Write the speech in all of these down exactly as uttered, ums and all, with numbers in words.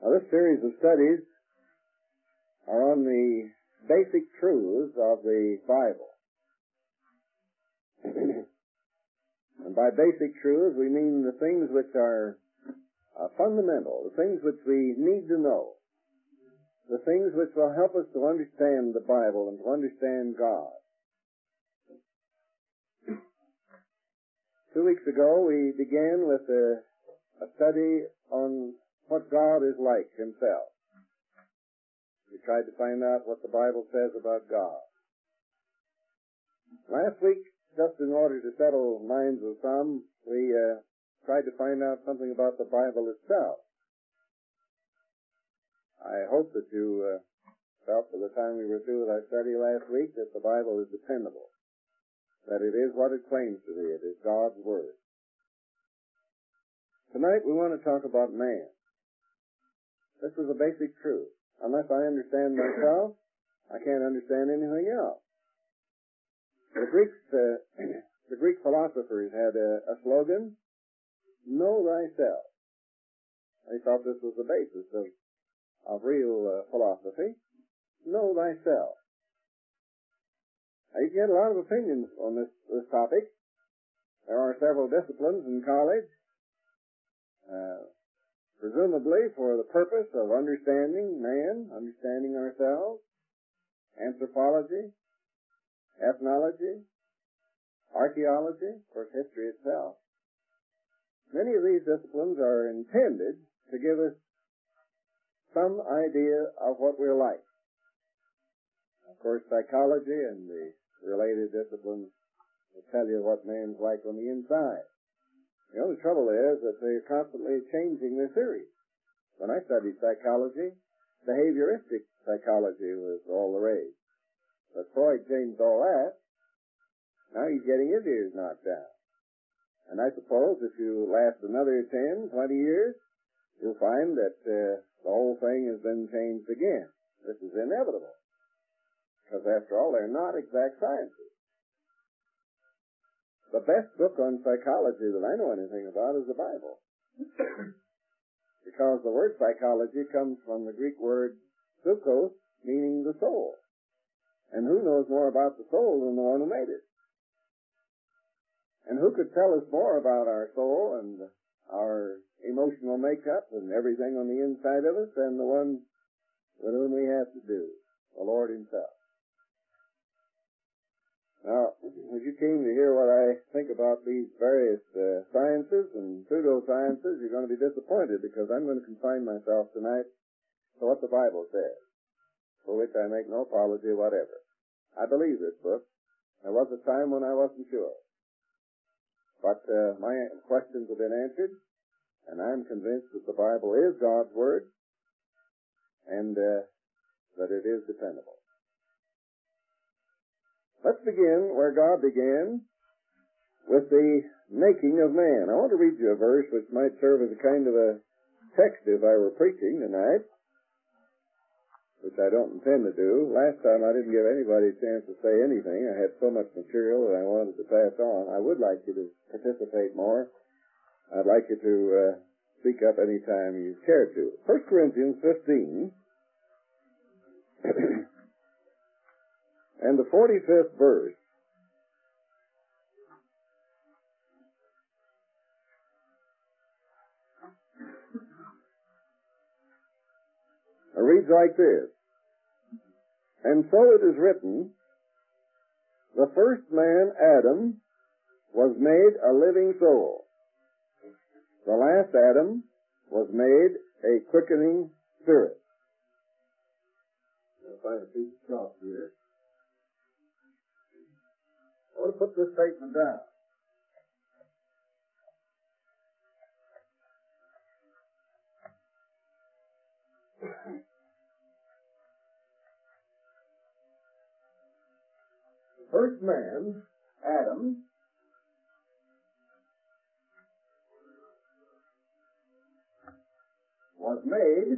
Now, this series of studies are on the basic truths of the Bible. And by basic truths, we mean the things which are uh, fundamental, the things which we need to know, the things which will help us to understand the Bible and to understand God. Two weeks ago, we began with a, a study on what God is like himself. We tried to find out what the Bible says about God. Last week, just in order to settle minds of some, we uh, tried to find out something about the Bible itself. I hope that you uh, felt by the time we were through with our study last week that the Bible is dependable, that it is what it claims to be. It is God's Word. Tonight we want to talk about man. This is a basic truth. Unless I understand myself, I can't understand anything else. The Greeks, uh, the Greek philosophers had a, a slogan, "Know thyself." They thought this was the basis of, of real uh, philosophy. Know thyself. Now, you get a lot of opinions on this, this topic. There are several disciplines in college, uh, presumably for the purpose of understanding man, understanding ourselves, anthropology, ethnology, archaeology, of course, history itself. Many of these disciplines are intended to give us some idea of what we're like. Of course, psychology and the related disciplines will tell you what man's like on the inside. The only trouble is that they're constantly changing their theories. When I studied psychology, behavioristic psychology was all the rage. But Freud changed all that. Now he's getting his ears knocked out. And I suppose if you last another ten, twenty years, you'll find that uh, the whole thing has been changed again. This is inevitable. Because after all, they're not exact sciences. The best book on psychology that I know anything about is the Bible. Because the word psychology comes from the Greek word psychos, meaning the soul. And who knows more about the soul than the one who made it? And who could tell us more about our soul and our emotional makeup and everything on the inside of us than the one with whom we have to do, the Lord himself? Now, if you came to hear what I think about these various uh, sciences and pseudosciences, you're going to be disappointed because I'm going to confine myself tonight to what the Bible says, for which I make no apology whatever. I believe this book. There was a time when I wasn't sure. But uh, my questions have been answered, and I'm convinced that the Bible is God's Word and uh, that it is dependable. Let's begin where God began, with the making of man. I want to read you a verse which might serve as a kind of a text if I were preaching tonight, which I don't intend to do. Last time I didn't give anybody a chance to say anything. I had so much material that I wanted to pass on. I would like you to participate more. I'd like you to uh, speak up any time you care to. First Corinthians fifteen and the forty-fifth verse. It reads like this. And so it is written, the first man, Adam, was made a living soul. The last Adam was made a quickening spirit. I'll find a piece of chalk here. I want to put this statement down. The first man, Adam, was made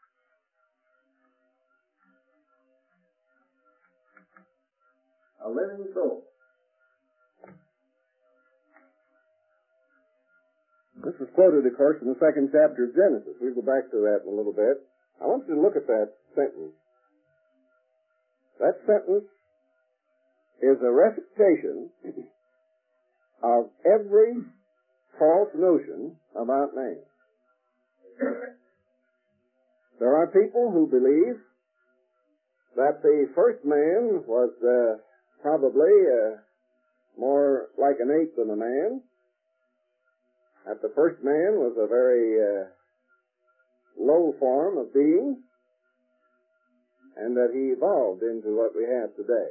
a living soul. This is quoted, of course, in the second chapter of Genesis. We'll go back to that in a little bit. I want you to look at that sentence. That sentence is a refutation of every false notion about man. There are people who believe that the first man was uh, probably uh, more like an ape than a man, that the first man was a very uh, low form of being, and that he evolved into what we have today.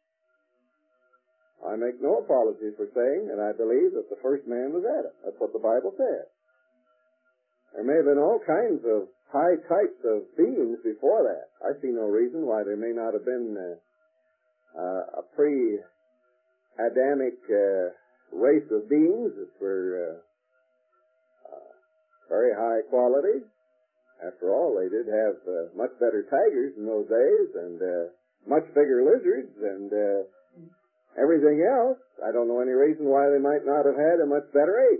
I make no apology for saying that I believe that the first man was Adam. That's what the Bible says. There may have been all kinds of high types of beings before that. I see no reason why there may not have been uh, uh, a pre-Adamic uh, race of beings that were uh, uh, very high quality. After all, they did have uh, much better tigers in those days, and uh, much bigger lizards, and uh, everything else. I don't know any reason why they might not have had a much better ape.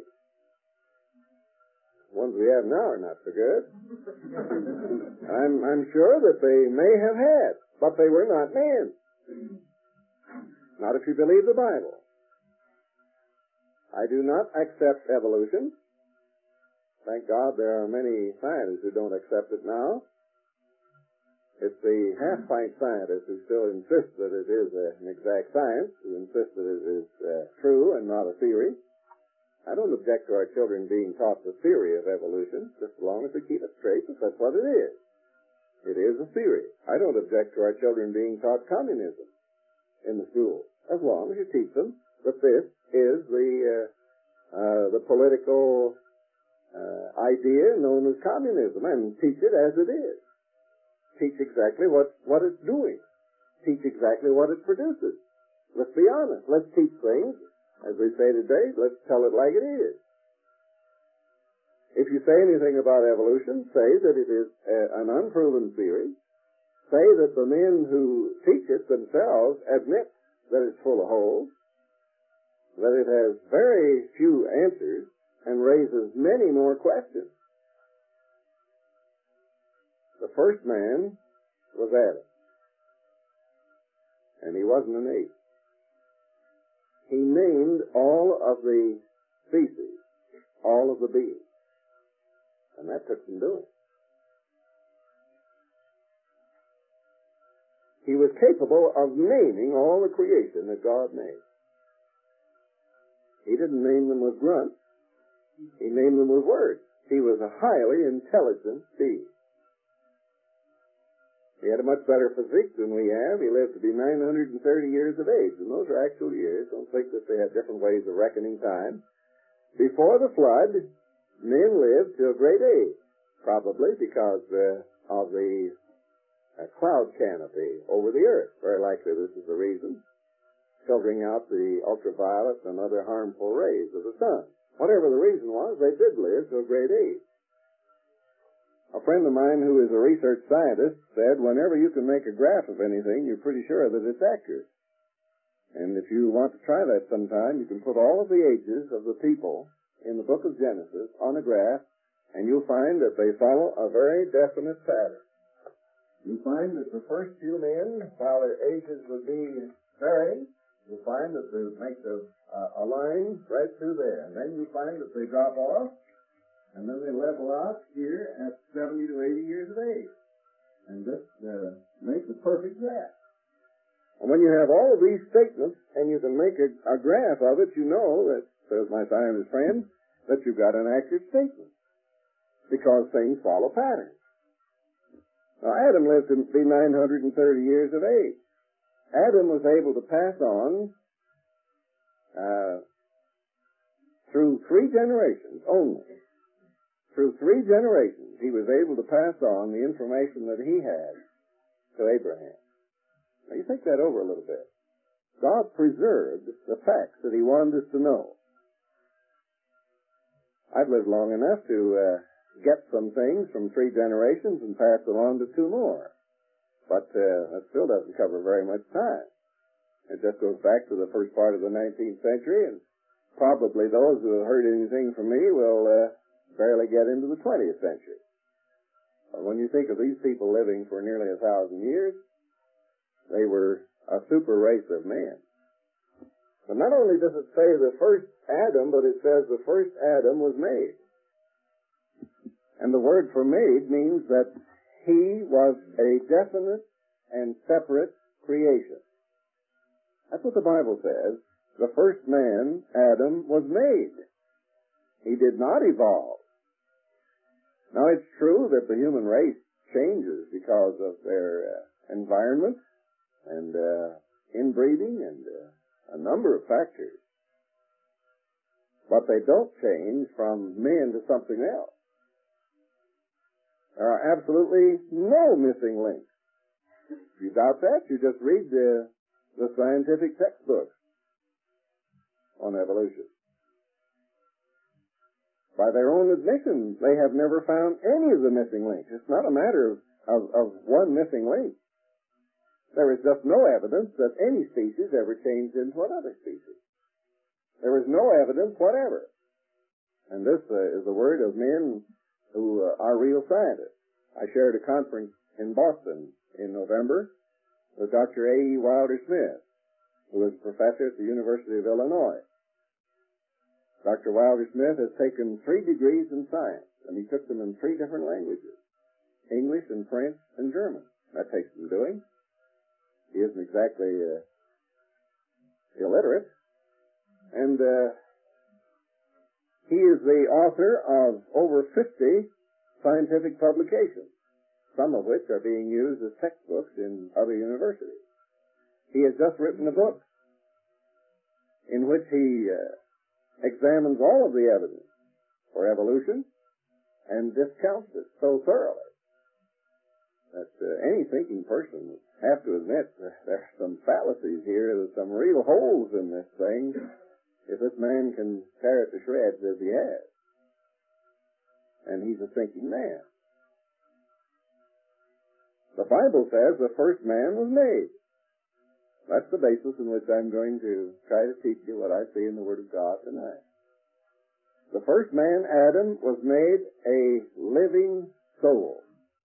The ones we have now are not so good. I'm, I'm sure that they may have had, but they were not men. Not if you believe the Bible. I do not accept evolution. Thank God there are many scientists who don't accept it now. It's the half-pint scientists who still insist that it is a, an exact science, who insist that it is uh, true and not a theory. I don't object to our children being taught the theory of evolution, just as long as we keep it straight, but that's what it is. It is a theory. I don't object to our children being taught communism in the school, as long as you teach them that this is the uh, uh, the political uh, idea known as communism, and teach it as it is. Teach exactly what, what it's doing. Teach exactly what it produces. Let's be honest. Let's teach things, as we say today, let's tell it like it is. If you say anything about evolution, say that it is a, an unproven theory. Say that the men who teach it themselves admit that it's full of holes, that it has very few answers, and raises many more questions. The first man was Adam, and he wasn't an ape. He named all of the species, all of the beings, and that took some doing. He was capable of naming all the creation that God made. He didn't name them with grunts. He named them with words. He was a highly intelligent being. He had a much better physique than we have. He lived to be nine hundred thirty years of age, and those are actual years. Don't think that they had different ways of reckoning time. Before the flood, men lived to a great age, probably because uh, of the uh, cloud canopy over the earth. Very likely this is the reason, filtering out the ultraviolet and other harmful rays of the sun. Whatever the reason was, they did live to a great age. A friend of mine who is a research scientist said whenever you can make a graph of anything, you're pretty sure that it's accurate. And if you want to try that sometime, you can put all of the ages of the people in the book of Genesis on a graph, and you'll find that they follow a very definite pattern. You find that the first few men, while their ages would be varying, you'll find that they make a, uh, a line right through there. And then you find that they drop off, and then they level out here at seventy to eighty years of age. And this uh, makes a perfect graph. And when you have all of these statements, and you can make a, a graph of it, you know that, says my scientist friend, that you've got an accurate statement. Because things follow patterns. Now, Adam lived to be nine hundred thirty years of age. Adam was able to pass on uh, through three generations only. Through three generations, he was able to pass on the information that he had to Abraham. Now, you think that over a little bit. God preserved the facts that he wanted us to know. I've lived long enough to uh, get some things from three generations and pass them on to two more. But uh, that still doesn't cover very much time. It just goes back to the first part of the nineteenth century, and probably those who have heard anything from me will uh, barely get into the twentieth century. But when you think of these people living for nearly a thousand years, they were a super race of men. But not only does it say the first Adam, but it says the first Adam was made. And the word for made means that he was a definite and separate creation. That's what the Bible says. The first man, Adam, was made. He did not evolve. Now, it's true that the human race changes because of their uh, environment and uh, inbreeding and uh, a number of factors. But they don't change from men to something else. There are absolutely no missing links. If you doubt that, you just read the, the scientific textbooks on evolution. By their own admission, they have never found any of the missing links. It's not a matter of, of, of one missing link. There is just no evidence that any species ever changed into another species. There is no evidence whatever. And this uh, is the word of men who uh, are real scientists. I shared a conference in Boston in November with Doctor A E Wilder Smith, who is a professor at the University of Illinois. Doctor Wilder Smith has taken three degrees in science, and he took them in three different languages, English and French and German. That takes some doing. He isn't exactly uh, illiterate. And uh, he is the author of over fifty scientific publications, some of which are being used as textbooks in other universities. He has just written a book in which he uh, examines all of the evidence for evolution and discounts it so thoroughly that uh, any thinking person would have to admit that there are some fallacies here, there's some real holes in this thing, if this man can tear it to shreds as he has. And he's a thinking man. The Bible says the first man was made. That's the basis in which I'm going to try to teach you what I see in the Word of God tonight. The first man, Adam, was made a living soul.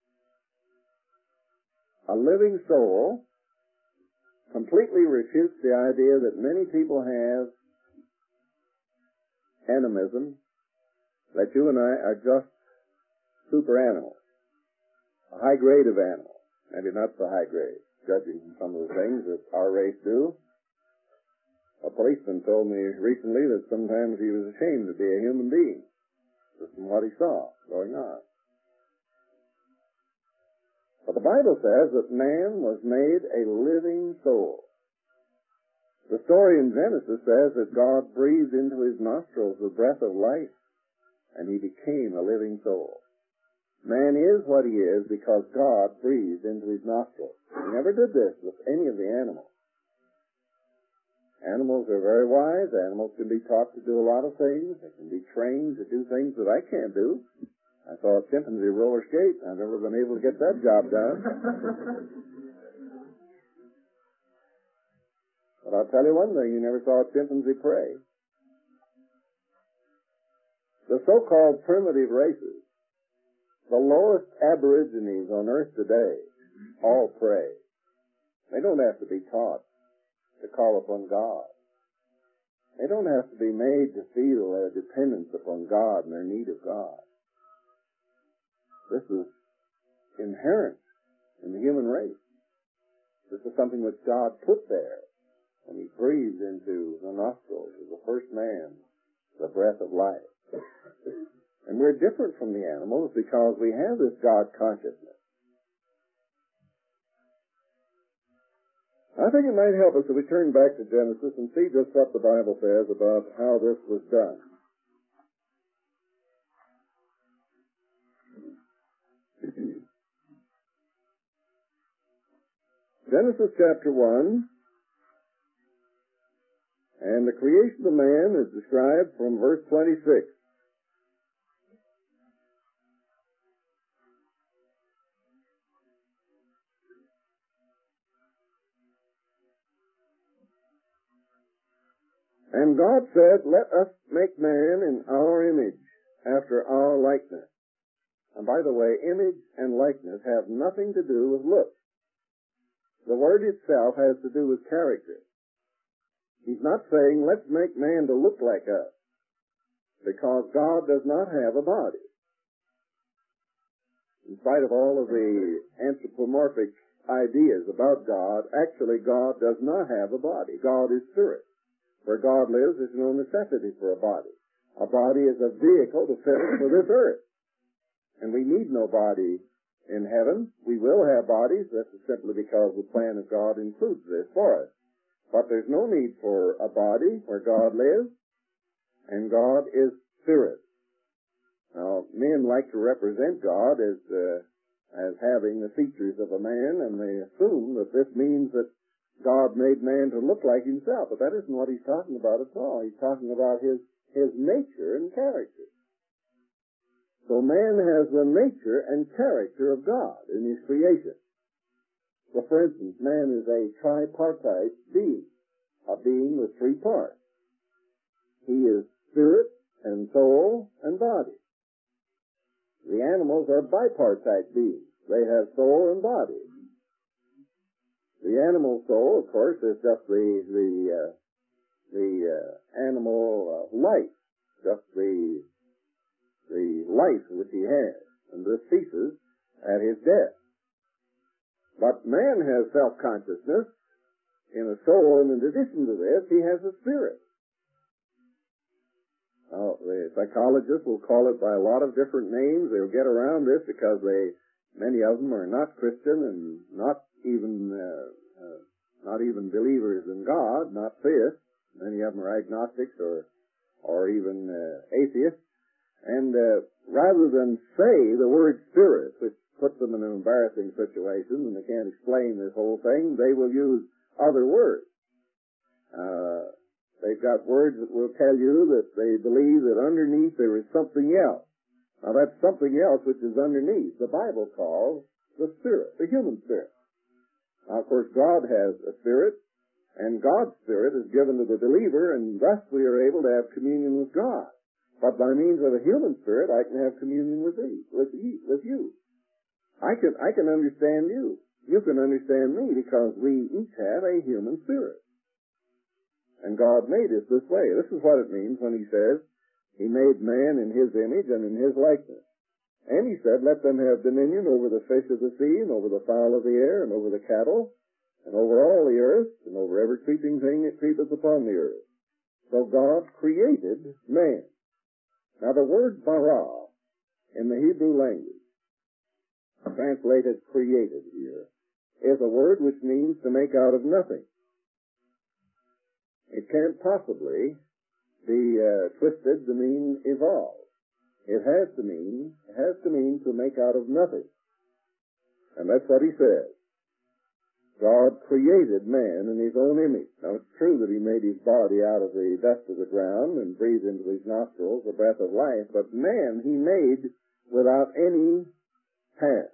A living soul completely refutes the idea that many people have, animism, that you and I are just super animals, a high grade of animals, maybe not so high grade, judging from some of the things that our race do. A policeman told me recently that sometimes he was ashamed to be a human being, just from what he saw going on. But the Bible says that man was made a living soul. The story in Genesis says that God breathed into his nostrils the breath of life, and he became a living soul. Man is what he is because God breathed into his nostrils. He never did this with any of the animals. Animals are very wise. Animals can be taught to do a lot of things. They can be trained to do things that I can't do. I saw a chimpanzee roller skate. I've never been able to get that job done. But I'll tell you one thing, you never saw a chimpanzee pray. The so-called primitive races, the lowest aborigines on earth today, all pray. They don't have to be taught to call upon God. They don't have to be made to feel their dependence upon God and their need of God. This is inherent in the human race. This is something which God put there when he breathed into the nostrils of the first man the breath of life. And we're different from the animals because we have this God consciousness. I think it might help us if we turn back to Genesis and see just what the Bible says about how this was done. Genesis chapter one, and the creation of man is described from verse twenty-six. And God said, let us make man in our image, after our likeness. And by the way, image and likeness have nothing to do with looks. The word itself has to do with character. He's not saying, let's make man to look like us, because God does not have a body. In spite of all of the anthropomorphic ideas about God, actually God does not have a body. God is spirit. Where God lives, there's no necessity for a body. A body is a vehicle to fit us for this earth. And we need no body in heaven. We will have bodies. That's simply because the plan of God includes this for us. But there's no need for a body where God lives, and God is spirit. Now, men like to represent God as uh, as having the features of a man, and they assume that this means that God made man to look like himself. But that isn't what he's talking about at all. He's talking about his, his nature and character. So man has the nature and character of God in his creation. So, for instance, man is a tripartite being, a being with three parts. He is spirit and soul and body. The animals are bipartite beings. They have soul and body. The animal soul, of course, is just the the uh, the uh, animal uh, life, just the the life which he has, and this ceases at his death. But man has self-consciousness in a soul, and in addition to this, he has a spirit. Now, the psychologists will call it by a lot of different names. They'll get around this because they, many of them are not Christian and not even, uh, uh, not even believers in God, not theists. Many of them are agnostics or, or even uh, atheists. And uh, rather than say the word spirit, which puts them in an embarrassing situation and they can't explain this whole thing, they will use other words. Uh, They've got words that will tell you that they believe that underneath there is something else. Now that something else which is underneath, the Bible calls the spirit, the human spirit. Now of course God has a spirit, and God's spirit is given to the believer, and thus we are able to have communion with God. But by means of a human spirit, I can have communion with thee, with you, with you. I can, I can understand you. You can understand me because we each have a human spirit. And God made us this way. This is what it means when he says, he made man in his image and in his likeness. And he said, let them have dominion over the fish of the sea, and over the fowl of the air, and over the cattle, and over all the earth, and over every creeping thing that creepeth upon the earth. So God created man. Now the word bara in the Hebrew language, translated created here, is a word which means to make out of nothing. It can't possibly be uh, twisted to mean evolve. It has to mean, it has to mean to make out of nothing. And that's what he says. God created man in his own image. Now it's true that he made his body out of the dust of the ground and breathed into his nostrils the breath of life, but man he made without any hand.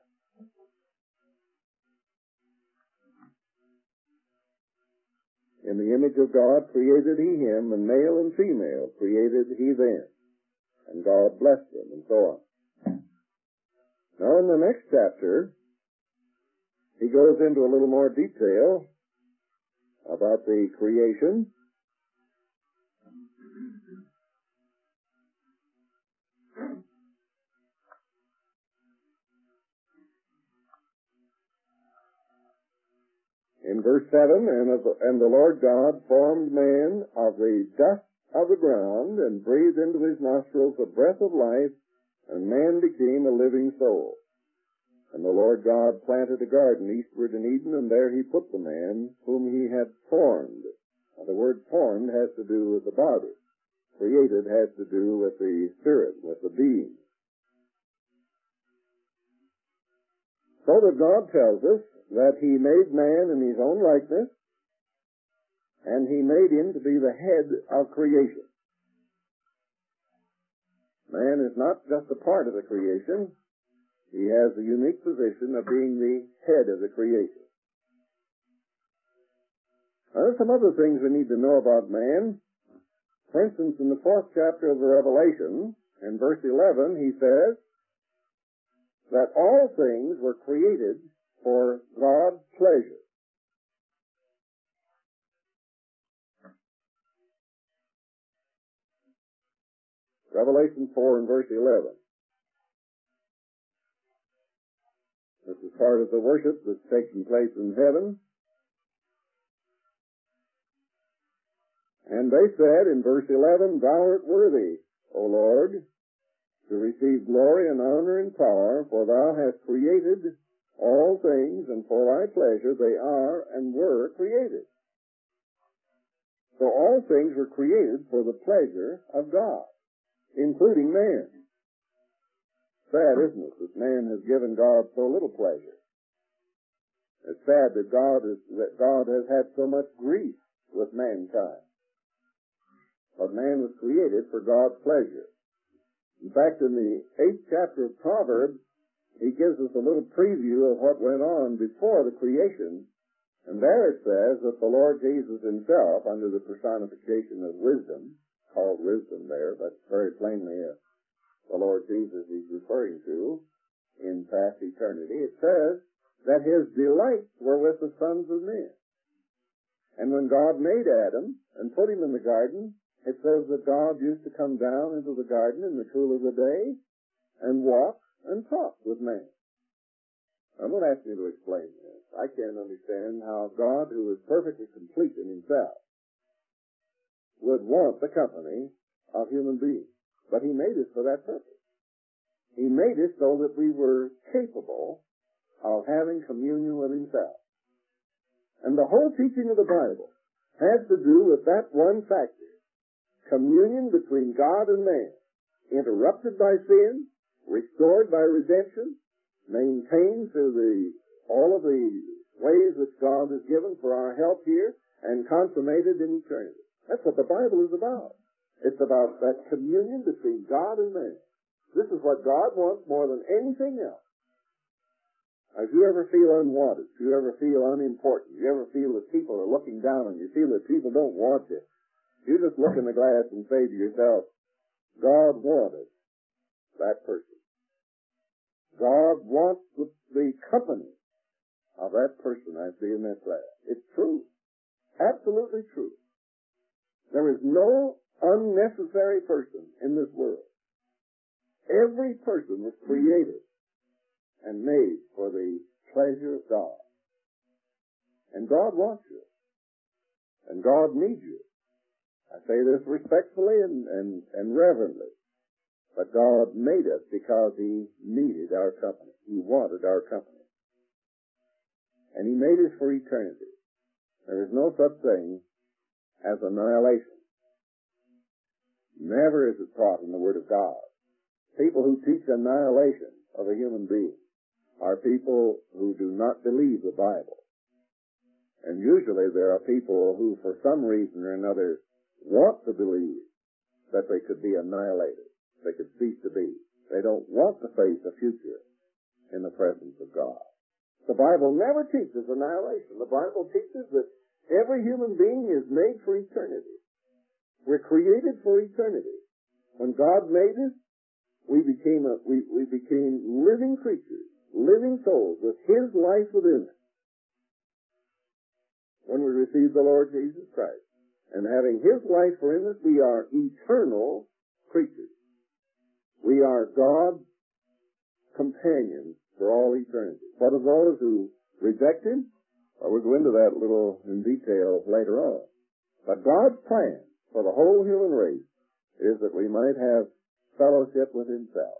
In the image of God created he him, and male and female created he them. And God blessed them, and so on. Now in the next chapter, he goes into a little more detail about the creation. In verse seven, and, of the, and the Lord God formed man of the dust of the ground, and breathed into his nostrils the breath of life, and man became a living soul. And the Lord God planted a garden eastward in Eden, and there he put the man whom he had formed. Now the word formed has to do with the body. Created has to do with the spirit, with the being. So that God tells us that he made man in his own likeness, and he made him to be the head of creation. Man is not just a part of the creation. He has the unique position of being the head of the creation. Now, there's some other things we need to know about man. For instance, in the fourth chapter of the Revelation, in verse eleven, he says that all things were created for God's pleasure. Revelation four and verse eleven. This is part of the worship that's taking place in heaven. And they said in verse eleven, Thou art worthy, O Lord, to receive glory and honor and power, for Thou hast created all things, and for Thy pleasure they are and were created. So all things were created for the pleasure of God, including man. Sad, isn't it, that man has given God so little pleasure? It's sad that God is, that God has had so much grief with mankind. But man was created for God's pleasure. In fact, in the eighth chapter of Proverbs, he gives us a little preview of what went on before the creation. And there it says that the Lord Jesus himself, under the personification of wisdom, called wisdom there, but very plainly uh, the Lord Jesus he's referring to in past eternity, it says that his delights were with the sons of men. And when God made Adam and put him in the garden, it says that God used to come down into the garden in the cool of the day and walk and talk with man. I'm going to ask you to explain this. I can't understand how God, who is perfectly complete in himself, would want the company of human beings. But he made us for that purpose. He made us so that we were capable of having communion with himself. And the whole teaching of the Bible has to do with that one factor. Communion between God and man, interrupted by sin, restored by redemption, maintained through the, all of the ways which God has given for our help here, and consummated in eternity. That's what the Bible is about. It's about that communion between God and man. This is what God wants more than anything else. If you ever feel unwanted, if you ever feel unimportant, if you ever feel that people are looking down on you, feel that people don't want you, you just look in the glass and say to yourself, God wanted that person. God wants the, the company of that person I see in that glass. It's true. Absolutely true. There is no unnecessary person in this world. Every person was created and made for the pleasure of God. And God wants you. And God needs you. I say this respectfully and, and, and reverently. But God made us because he needed our company. He wanted our company. And he made us for eternity. There is no such thing as annihilation. Never is it taught in the Word of God. People who teach annihilation of a human being are people who do not believe the Bible. And usually there are people who, for some reason or another, want to believe that they could be annihilated, they could cease to be. They don't want to face a future in the presence of God. The Bible never teaches annihilation. The Bible teaches that every human being is made for eternity. We're created for eternity. When God made us, we became a, we, we became living creatures, living souls with his life within us. When we received the Lord Jesus Christ. And having his life within us, we are eternal creatures. We are God's companions for all eternity. What of those who reject him? Well, we'll go into that a little in detail later on. But God's plan for the whole human race is that we might have fellowship with himself.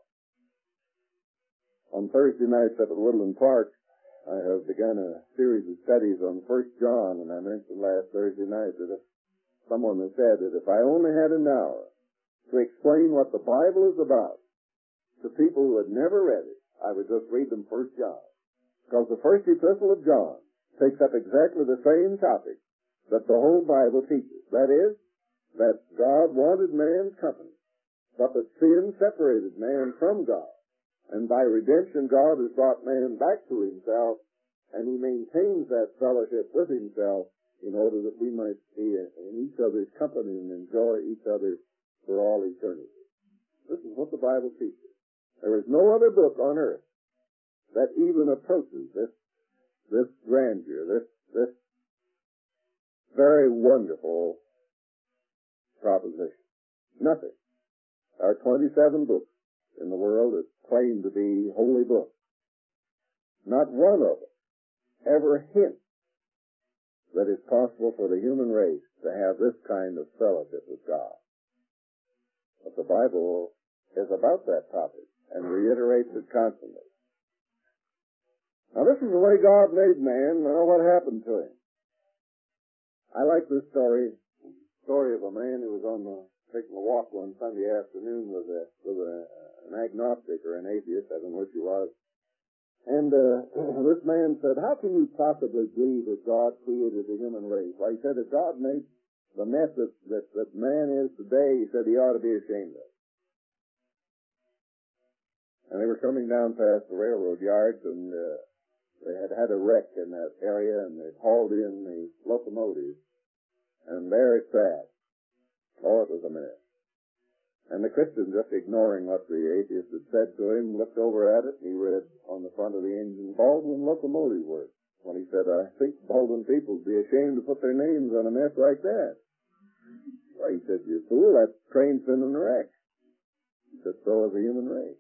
On Thursday nights up at Woodland Park, I have begun a series of studies on First John, and I mentioned last Thursday night that if someone has said that if I only had an hour to explain what the Bible is about to people who had never read it, I would just read them First John. Because the first epistle of John takes up exactly the same topic that the whole Bible teaches. That is, that God wanted man's company, but that sin separated man from God. And by redemption, God has brought man back to himself, and he maintains that fellowship with himself in order that we might be in each other's company and enjoy each other for all eternity. This is what the Bible teaches. There is no other book on earth that even approaches this, this grandeur, this, this very wonderful proposition. Nothing. There are twenty-seven books in the world that claim to be holy books. Not one of them ever hints that it's possible for the human race to have this kind of fellowship with God. But the Bible is about that topic and reiterates it constantly. Now, this is the way God made man. Now, what happened to him? I like this story, story of a man who was on the, taking a walk one Sunday afternoon with a, with a, an agnostic or an atheist, I don't know which he was. And uh, this man said, how can you possibly believe that God created the human race? Well, he said, if God made the mess that, that, that man is today, he said he ought to be ashamed of it. And they were coming down past the railroad yards, and uh, they had had a wreck in that area, and they'd hauled in the locomotive, and there it sat. Oh, it was a mess. And the Christian, just ignoring what the atheist had said to him, looked over at it, and he read on the front of the engine, Baldwin Locomotive Works. When he said, I think Baldwin people would be ashamed to put their names on a mess like that. Well, he said, you fool, that train's been in a wreck. He said, so is the human race.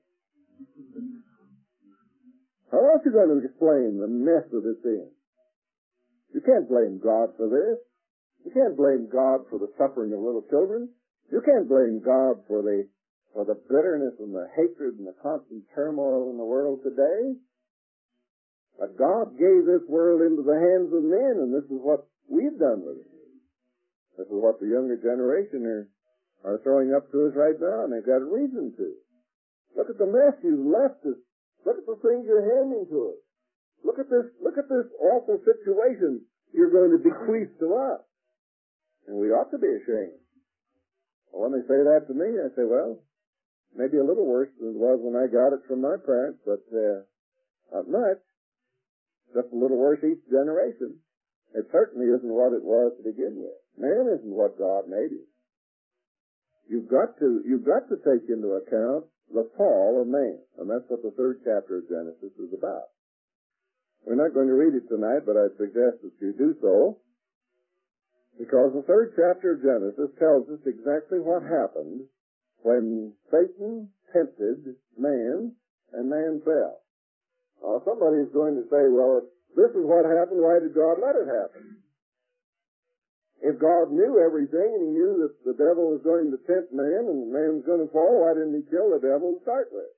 How else are you going to explain the mess that it's in? You can't blame God for this. You can't blame God for the suffering of little children. You can't blame God for the for the bitterness and the hatred and the constant turmoil in the world today. But God gave this world into the hands of men, and this is what we've done with it. This is what the younger generation are, are throwing up to us right now, and they've got a reason to. Look at the mess you've left us. Look at the things you're handing to us. Look at this, look at this awful situation you're going to bequeath to us. And we ought to be ashamed. Well, when they say that to me, I say, well, maybe a little worse than it was when I got it from my parents, but uh, not much. Just a little worse each generation. It certainly isn't what it was to begin with. Man isn't what God made him. You've got to, you've got to take into account the fall of man, and that's what the third chapter of Genesis is about. We're not going to read it tonight, but I suggest that you do so, because the third chapter of Genesis tells us exactly what happened when Satan tempted man and man fell. Now, somebody is going to say, well, if this is what happened, why did God let it happen? If God knew everything and he knew that the devil was going to tempt man and man was going to fall, why didn't he kill the devil to start with?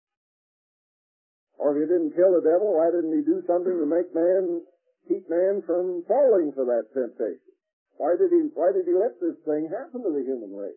Or if he didn't kill the devil, why didn't he do something to make man, keep man from falling for that temptation? Why did he, why did he let this thing happen to the human race?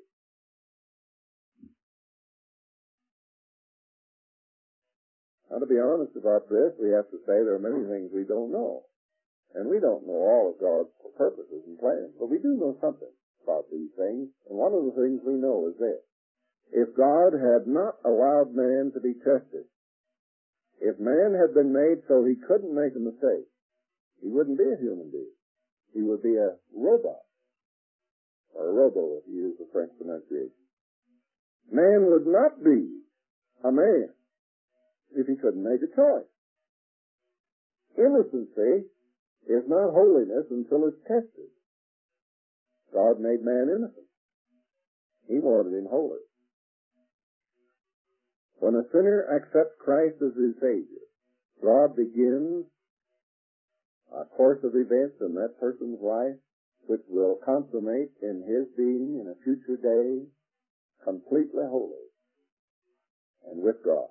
Now, to be honest about this, we have to say there are many things we don't know. And we don't know all of God's purposes and plans, but we do know something about these things. And one of the things we know is this. If God had not allowed man to be tested, if man had been made so he couldn't make a mistake, he wouldn't be a human being. He would be a robot. Or a robo, if you use the French pronunciation. Man would not be a man if he couldn't make a choice. Innocency is not holiness until it's tested. God made man innocent. He wanted him holy. When a sinner accepts Christ as his Savior, God begins a course of events in that person's life which will consummate in his being in a future day completely holy and with God.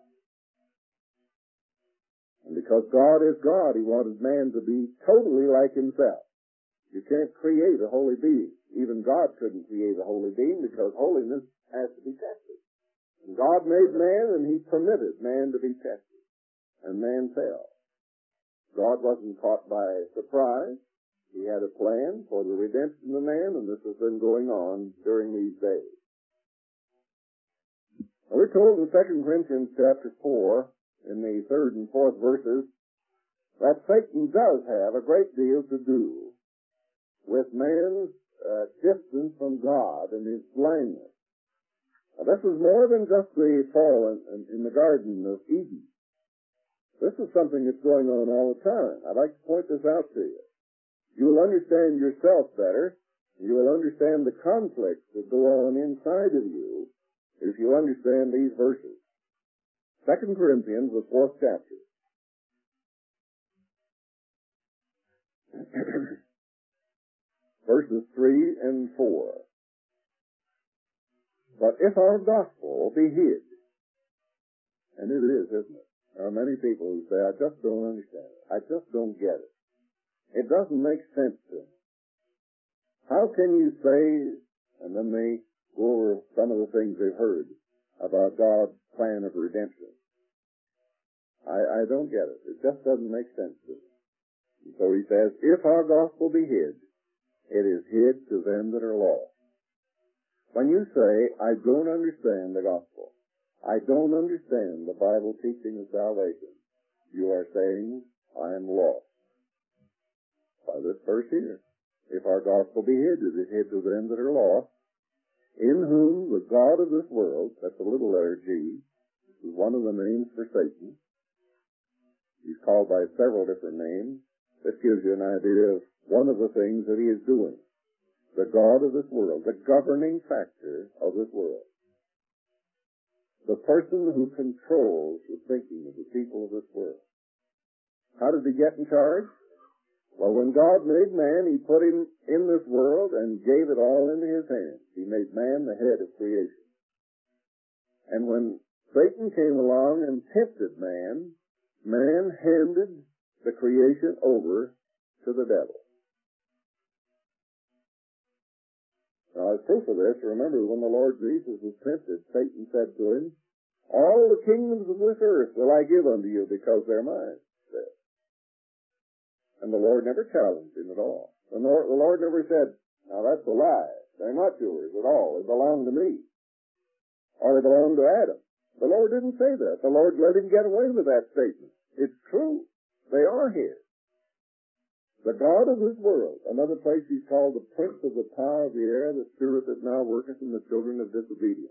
And because God is God, he wanted man to be totally like himself. You can't create a holy being. Even God couldn't create a holy being because holiness has to be tested. And God made man and he permitted man to be tested. And man fell. God wasn't caught by surprise. He had a plan for the redemption of man, and this has been going on during these days. Now, we're told in Second Corinthians chapter four, in the third and fourth verses, that Satan does have a great deal to do with man's uh, distance from God and his blindness. Now, this is more than just the fall in, in, in the Garden of Eden. This is something that's going on all the time. I'd like to point this out to you. You will understand yourself better. You will understand the conflicts that go on inside of you if you understand these verses. Second Corinthians, the fourth chapter. Verses three and four. But if our gospel be hid, and it is, isn't it? There are many people who say, I just don't understand it. I just don't get it. It doesn't make sense to me. How can you say, and then they go over some of the things they've heard about God's plan of redemption. I, I don't get it. It just doesn't make sense to me. And so he says, if our gospel be hid, it is hid to them that are lost. When you say, I don't understand the gospel, I don't understand the Bible teaching of salvation, you are saying, I am lost. By this verse here, if our gospel be hid, it is hid to them that are lost, in whom the God of this world, that's a little letter G, is one of the names for Satan. He's called by several different names. This gives you an idea of one of the things that he is doing. The God of this world, the governing factor of this world. The person who controls the thinking of the people of this world. How did he get in charge? Well, when God made man, he put him in this world and gave it all into his hands. He made man the head of creation. And when Satan came along and tempted man, man handed the creation over to the devil. Now, as proof of this, remember when the Lord Jesus was tempted, Satan said to him, all the kingdoms of this earth will I give unto you because they're mine. And the Lord never challenged him at all. The Lord, the Lord never said, now that's a lie. They're not yours at all. They belong to me. Or they belong to Adam. The Lord didn't say that. The Lord let him get away with that statement. It's true. They are his. The God of this world. Another place he's called the Prince of the Power of the Air, the Spirit that now worketh in the children of disobedience.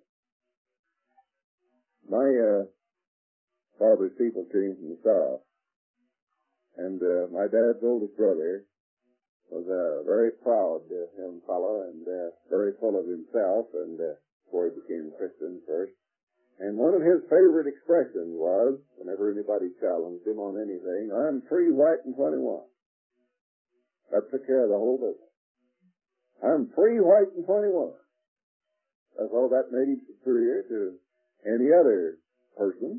My uh, father's people came from the South. And uh, my dad's oldest brother was a very proud uh, young fellow and uh, very full of himself, and uh, before he became a Christian first. And one of his favorite expressions was, whenever anybody challenged him on anything, I'm free, white, and twenty-one. That took care of the whole business. I'm free, white, and twenty-one. As though that made him superior to any other person.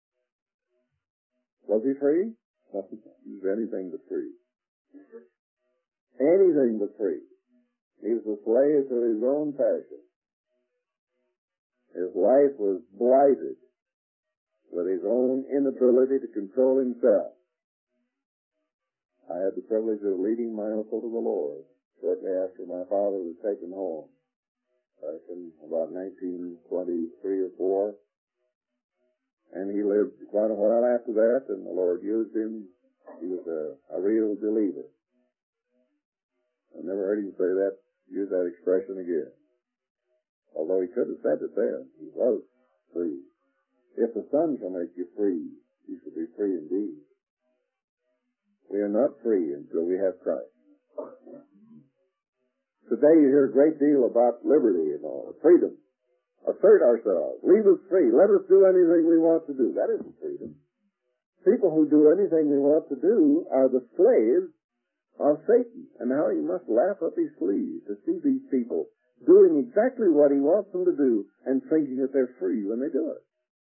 Was he free? He was anything but free. Anything but free. He was a slave to his own passion. His life was blighted with his own inability to control himself. I had the privilege of leading my uncle to the Lord shortly after my father was taken home, back in about nineteen twenty-three or four. And he lived quite a while after that, and the Lord used him. He was a, a real believer. I never heard him say that, use that expression again. Although he could have said it then. He was free. If the Son shall make you free, you shall be free indeed. We are not free until we have Christ. Today you hear a great deal about liberty and all, freedom. Assert ourselves. Leave us free. Let us do anything we want to do. That isn't freedom. People who do anything they want to do are the slaves of Satan. And now he must laugh up his sleeve to see these people doing exactly what he wants them to do and thinking that they're free when they do it.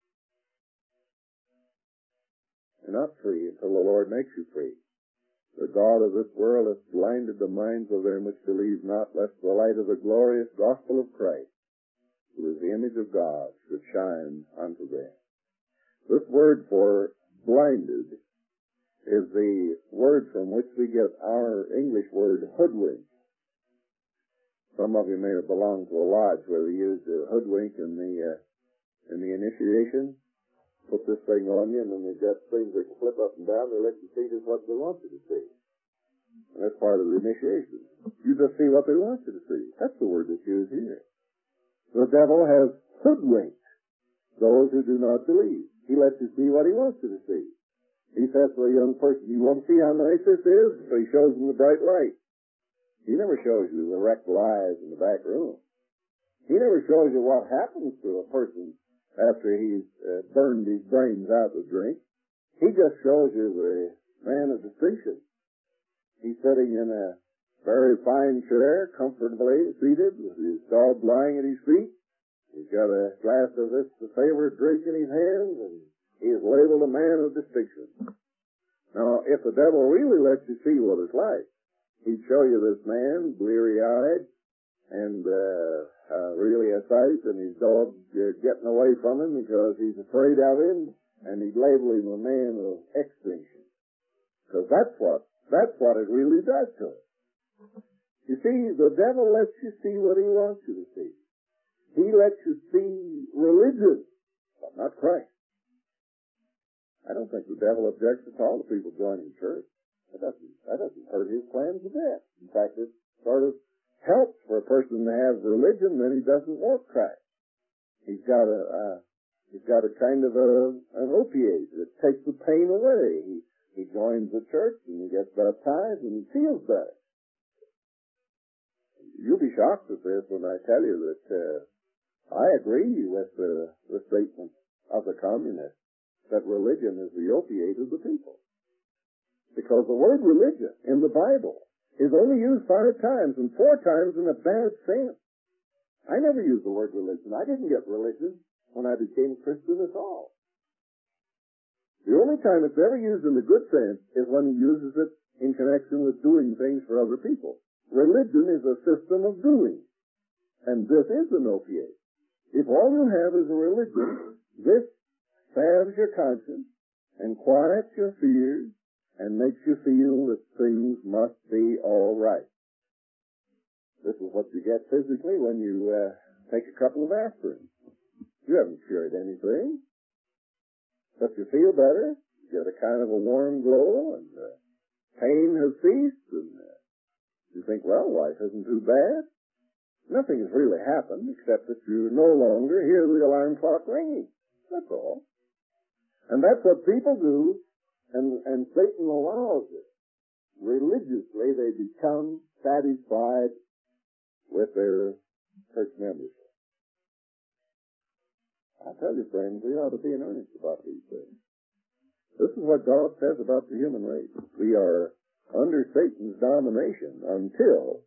You're not free until the Lord makes you free. The God of this world hath blinded the minds of them which believe not, lest the light of the glorious gospel of Christ, who is the image of God, should shine unto them. This word for blinded is the word from which we get our English word hoodwink. Some of you may have belonged to a lodge where they used a hoodwink in the uh, in the initiation. Put this thing on you, and then they've got things that flip up and down. They let you see just what they want you to see. And that's part of the initiation. You just see what they want you to see. That's the word that's used here. The devil has hoodwinked those who do not believe. He lets you see what he wants you to see. He says to a young person, you want to see how nice this is? So he shows them the bright light. He never shows you the wrecked lives in the back room. He never shows you what happens to a person after he's uh, burned his brains out with drink. He just shows you the man of distinction. He's sitting in a very fine chair, comfortably seated, with his dog lying at his feet. He's got a glass of this favorite drink in his hands, and he is labeled a man of distinction. Now, if the devil really lets you see what it's like, he'd show you this man, bleary-eyed, and uh, uh, really a sight, and his dog uh, getting away from him because he's afraid of him, and he'd label him a man of extinction. Because that's what, that's what it really does to us. You see, the devil lets you see what he wants you to see. He lets you see religion, but not Christ. I don't think the devil objects at all to people joining church. That doesn't, that doesn't hurt his plans a bit. In fact, it sort of helps for a person to have religion when he doesn't want Christ. He's got a, uh, he's got a kind of a, an opiate that takes the pain away. He, he joins the church and he gets baptized and he feels better. You'll be shocked at this when I tell you that, uh, I agree with the, the statement of the communists that religion is the opiate of the people. Because the word religion in the Bible is only used five times, and four times in a bad sense. I never used the word religion. I didn't get religion when I became Christian at all. The only time it's ever used in the good sense is when he uses it in connection with doing things for other people. Religion is a system of doing, and this is an opiate. If all you have is a religion, this salves your conscience and quiets your fears and makes you feel that things must be all right. This is what you get physically when you uh, take a couple of aspirin. You haven't cured anything, but you feel better. You get a kind of a warm glow, and uh, pain has ceased, and uh, you think, well, life isn't too bad. Nothing has really happened except that you no longer hear the alarm clock ringing. That's all. And that's what people do, and, and Satan allows it. Religiously, they become satisfied with their church membership. I tell you, friends, we ought to be in earnest about these things. This is what God says about the human race. We are under Satan's domination until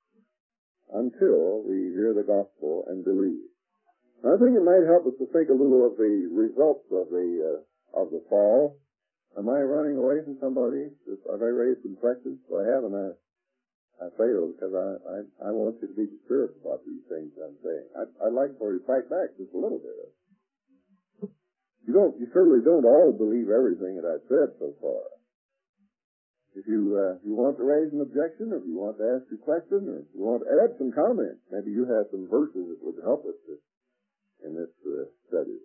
until we hear the gospel and believe. I think it might help us to think a little of the results of the uh, of the fall. Am I running away from somebody? Have I raised some questions? Well, I haven't. I, I failed because I, I, I want you to be disturbed about these things I'm saying. I, I'd like for you to fight back just a little bit. You don't. You certainly don't all believe everything that I've said so far. If you, uh, if you want to raise an objection, or if you want to ask a question, or if you want to add some comments, maybe you have some verses that would help us to, in this uh, study.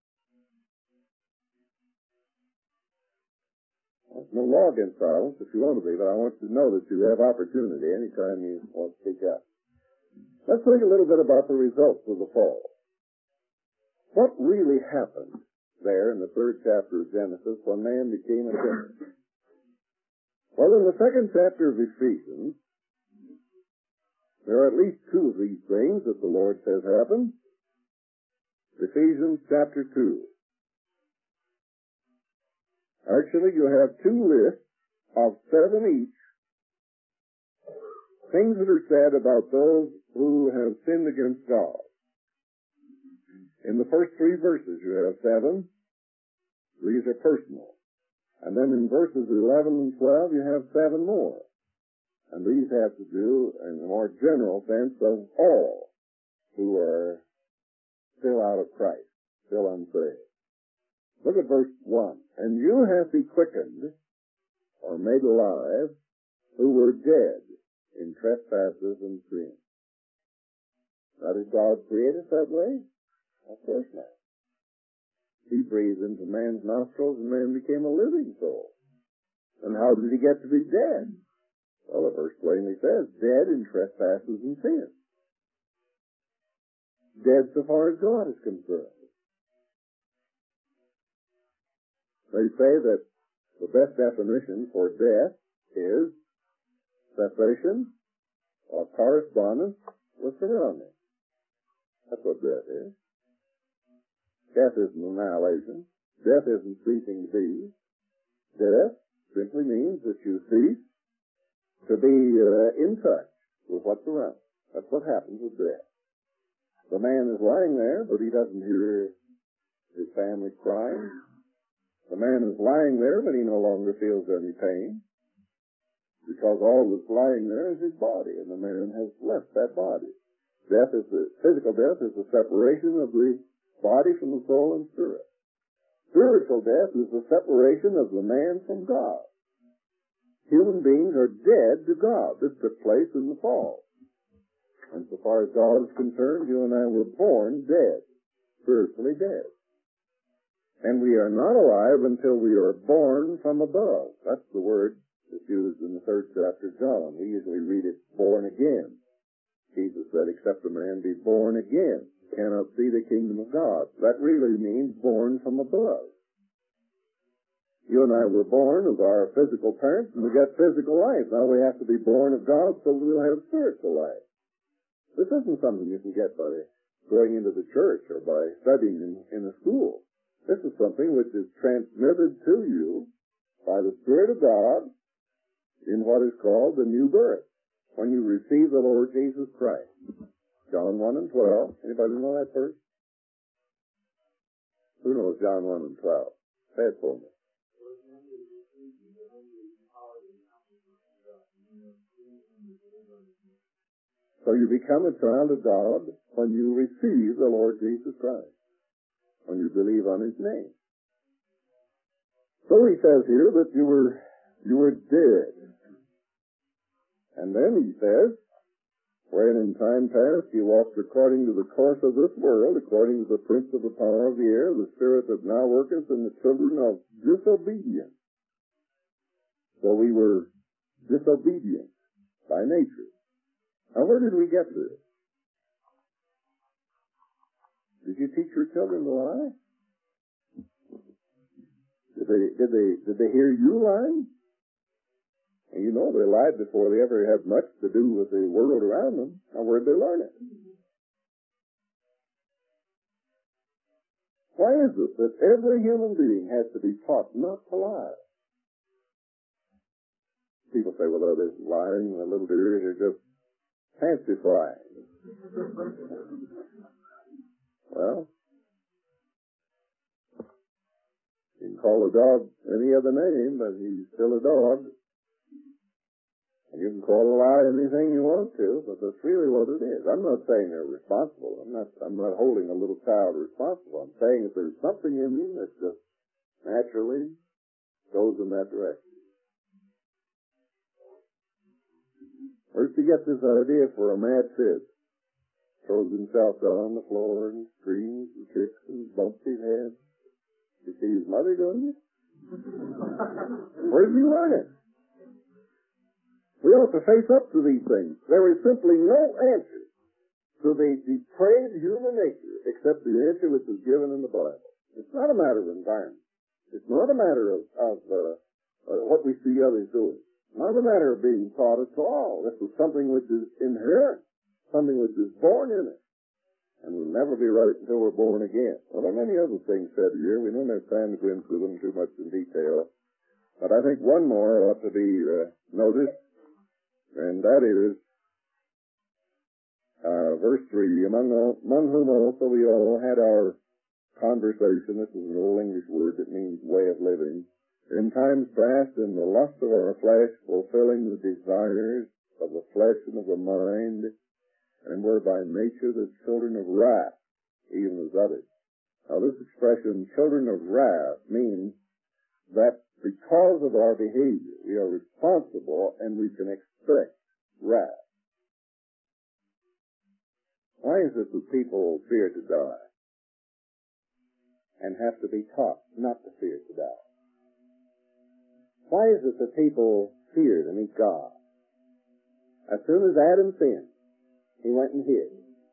There's no law against silence if you want to be, but I want you to know that you have opportunity anytime you want to speak up. Let's think a little bit about the results of the fall. What really happened there in the third chapter of Genesis when man became a sinner? Well, in the second chapter of Ephesians, there are at least two of these things that the Lord says happened. Ephesians chapter two. Actually, you have two lists of seven each, things that are said about those who have sinned against God. In the first three verses, you have seven. These are personal. And then in verses eleven and twelve, you have seven more. And these have to do, in a more general sense, of all who are still out of Christ, still unsaved. Look at verse one. And you have he quickened, or made alive, who were dead in trespasses and sins. Now, did God create us that way? Of course not. He breathed into man's nostrils and man became a living soul. And how did he get to be dead? Well, the verse plainly says, dead in trespasses and sins. Dead so far as God is concerned. They say that the best definition for death is cessation or correspondence with surroundings. That's what death is. Death isn't annihilation. Death isn't ceasing to be. Death simply means that you cease to be uh, in touch with what's around. That's what happens with death. The man is lying there, but he doesn't hear his family crying. The man is lying there, but he no longer feels any pain, because all that's lying there is his body, and the man has left that body. Death is the physical death is the separation of the body from the soul and spirit. Spiritual death is the separation of the man from God. Human beings are dead to God. This took place in the fall. And so far as God is concerned, you and I were born dead, spiritually dead. And we are not alive until we are born from above. That's the word that's used in the third chapter of John. We usually read it, born again. Jesus said, except a man be born again, cannot see the kingdom of God. That really means born from above. You and I were born of our physical parents, and we got physical life. Now we have to be born of God so we'll have spiritual life. This isn't something you can get by going into the church or by studying in, in a school. This is something which is transmitted to you by the Spirit of God in what is called the new birth, when you receive the Lord Jesus Christ. John one and twelve. Anybody know that verse? Who knows John one and twelve? Say it for me. So you become a child of God when you receive the Lord Jesus Christ, when you believe on His name. So he says here that you were you were dead. And then he says, when in time past you walked according to the course of this world, according to the prince of the power of the air, the spirit that now worketh in the children of disobedience. So we were disobedient by nature. Now where did we get this? Did you teach your children to lie? Did they, did they, did they hear you lying? And you know they lied before they ever had much to do with the world around them. Now where did they learn it? Why is it that every human being has to be taught not to lie? People say, well, they're just lying, the little dears are just fancy flying. Well, you can call a dog any other name, but he's still a dog. And you can call a lie anything you want to, but that's really what it is. I'm not saying they're responsible. I'm not, I'm not holding a little child responsible. I'm saying if there's something in me that just naturally goes in that direction. Where'd you get this idea for a mad kid? Throws himself down on the floor and screams and kicks and bumps his head. You see his mother doing it? Where did he learn it? We ought to face up to these things. There is simply no answer to the depraved human nature except the answer which is given in the Bible. It's not a matter of environment. It's not a matter of, of uh, uh, what we see others doing. It's not a matter of being taught at all. This is something which is inherent, something which is born in us. And we'll never be right until we're born again. Well, there are many other things said here. We don't have time to go into them too much in detail. But I think one more ought to be uh, noticed, and that is uh, verse three. Among, all, among whom also we all had our conversation. This is an old English word that means way of living. In times past, in the lust of our flesh, fulfilling the desires of the flesh and of the mind, and were by nature the children of wrath, even as others. Now this expression, children of wrath, means that because of our behavior, we are responsible and we can expect wrath. Why is it that people fear to die and have to be taught not to fear to die? Why is it that people fear to meet God As soon as Adam sinned, he went and hid.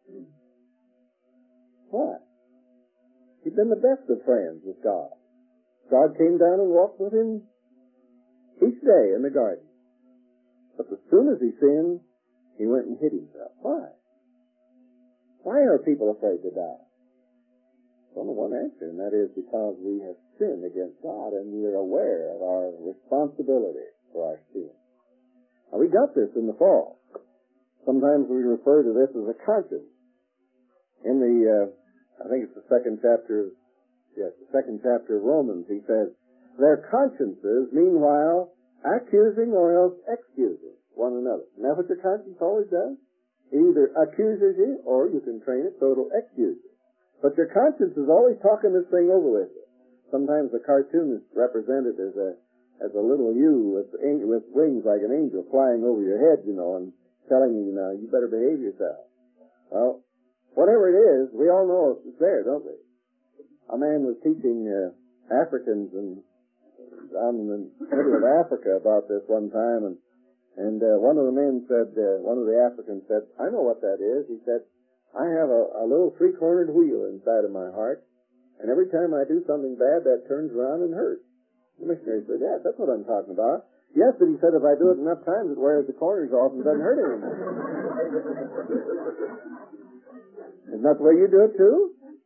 Why? He'd been the best of friends with God. God came down and walked with him each day in the garden. But as soon as he sinned, he went and hid himself. Why? Why are people afraid to die? There's only one answer, and that is because we have sinned against God and we are aware of our responsibility for our sin. Now, we got this in the fall. Sometimes we refer to this as a conscience. In the, uh, I think it's the second chapter, yes, the second chapter of Romans, he says, their consciences, meanwhile, accusing or else excusing one another. And that's what your conscience always does. It either accuses you, or you can train it so it'll excuse you. But your conscience is always talking this thing over with you. Sometimes the cartoonist represented as a as a little you with with wings like an angel flying over your head, you know, and telling you, you know, you better behave yourself. Well, whatever it is, we all know it's there, don't we? A man was teaching uh, Africans and down in the middle of Africa about this one time, and and uh, one of the men said, uh, one of the Africans said, I know what that is. He said, I have a, a little three-cornered wheel inside of my heart, and every time I do something bad, that turns around and hurts. The missionary said, yes, that's what I'm talking about. Yes, but he said, if I do it enough times, it wears the corners off and doesn't hurt anymore. Isn't that the way you do it, too?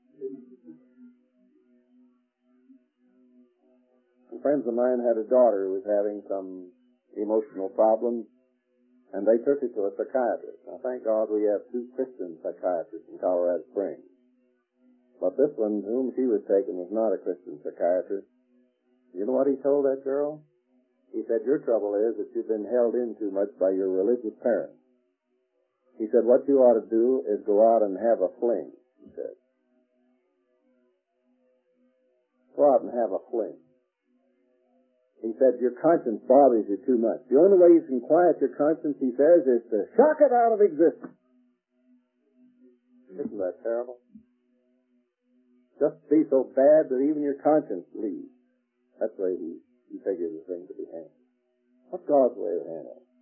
Some friends of mine had a daughter who was having some emotional problems, and they took her to a psychiatrist. Now, thank God we have two Christian psychiatrists in Colorado Springs. But this one, whom she was taking, was not a Christian psychiatrist. You know what he told that girl? He said, your trouble is that you've been held in too much by your religious parents. He said, what you ought to do is go out and have a fling, he said. Go out and have a fling. He said, your conscience bothers you too much. The only way you can quiet your conscience, he says, is to shock it out of existence. Isn't that terrible? Just be so bad that even your conscience leaves. That's the way he, he figures the thing to be handled. What's God's way of handling it?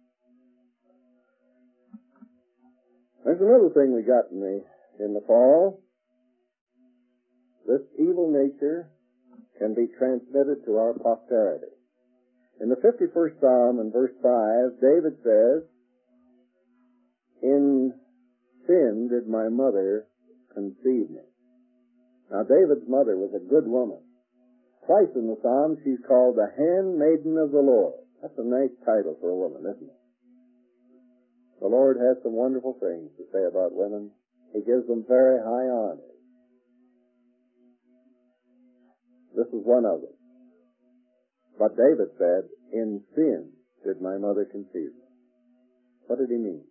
There's another thing we got in the, in the fall. This evil nature can be transmitted to our posterity. In the fifty-first Psalm, in verse five, David says, in sin did my mother conceive me. Now, David's mother was a good woman. Twice in the Psalm, she's called the handmaiden of the Lord. That's a nice title for a woman, isn't it? The Lord has some wonderful things to say about women. He gives them very high honor. This is one of them. But David said, in sin did my mother conceive me. What did he mean?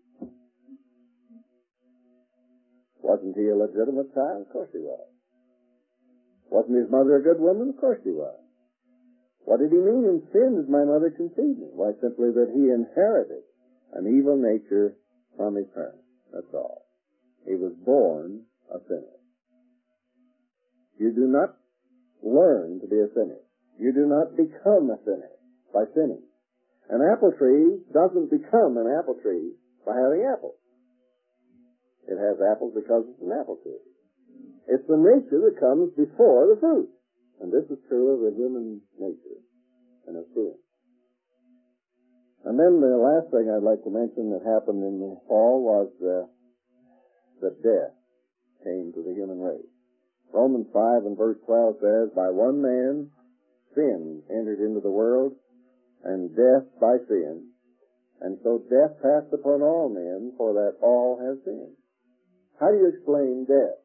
Wasn't he a legitimate child? Of course he was. Wasn't his mother a good woman? Of course she was. What did he mean? In sin did my mother conceive me? Why, simply that he inherited an evil nature from his parents. That's all. He was born a sinner. You do not learn to be a sinner. You do not become a sinner by sinning. An apple tree doesn't become an apple tree by having apples. It has apples because it's an apple tree. It's the nature that comes before the fruit. And this is true of the human nature and of sin. And then the last thing I'd like to mention that happened in the fall was uh, that death came to the human race. Romans five and verse twelve says, by one man sin entered into the world, and death by sin. And so death passed upon all men, for that all have sinned. How do you explain death?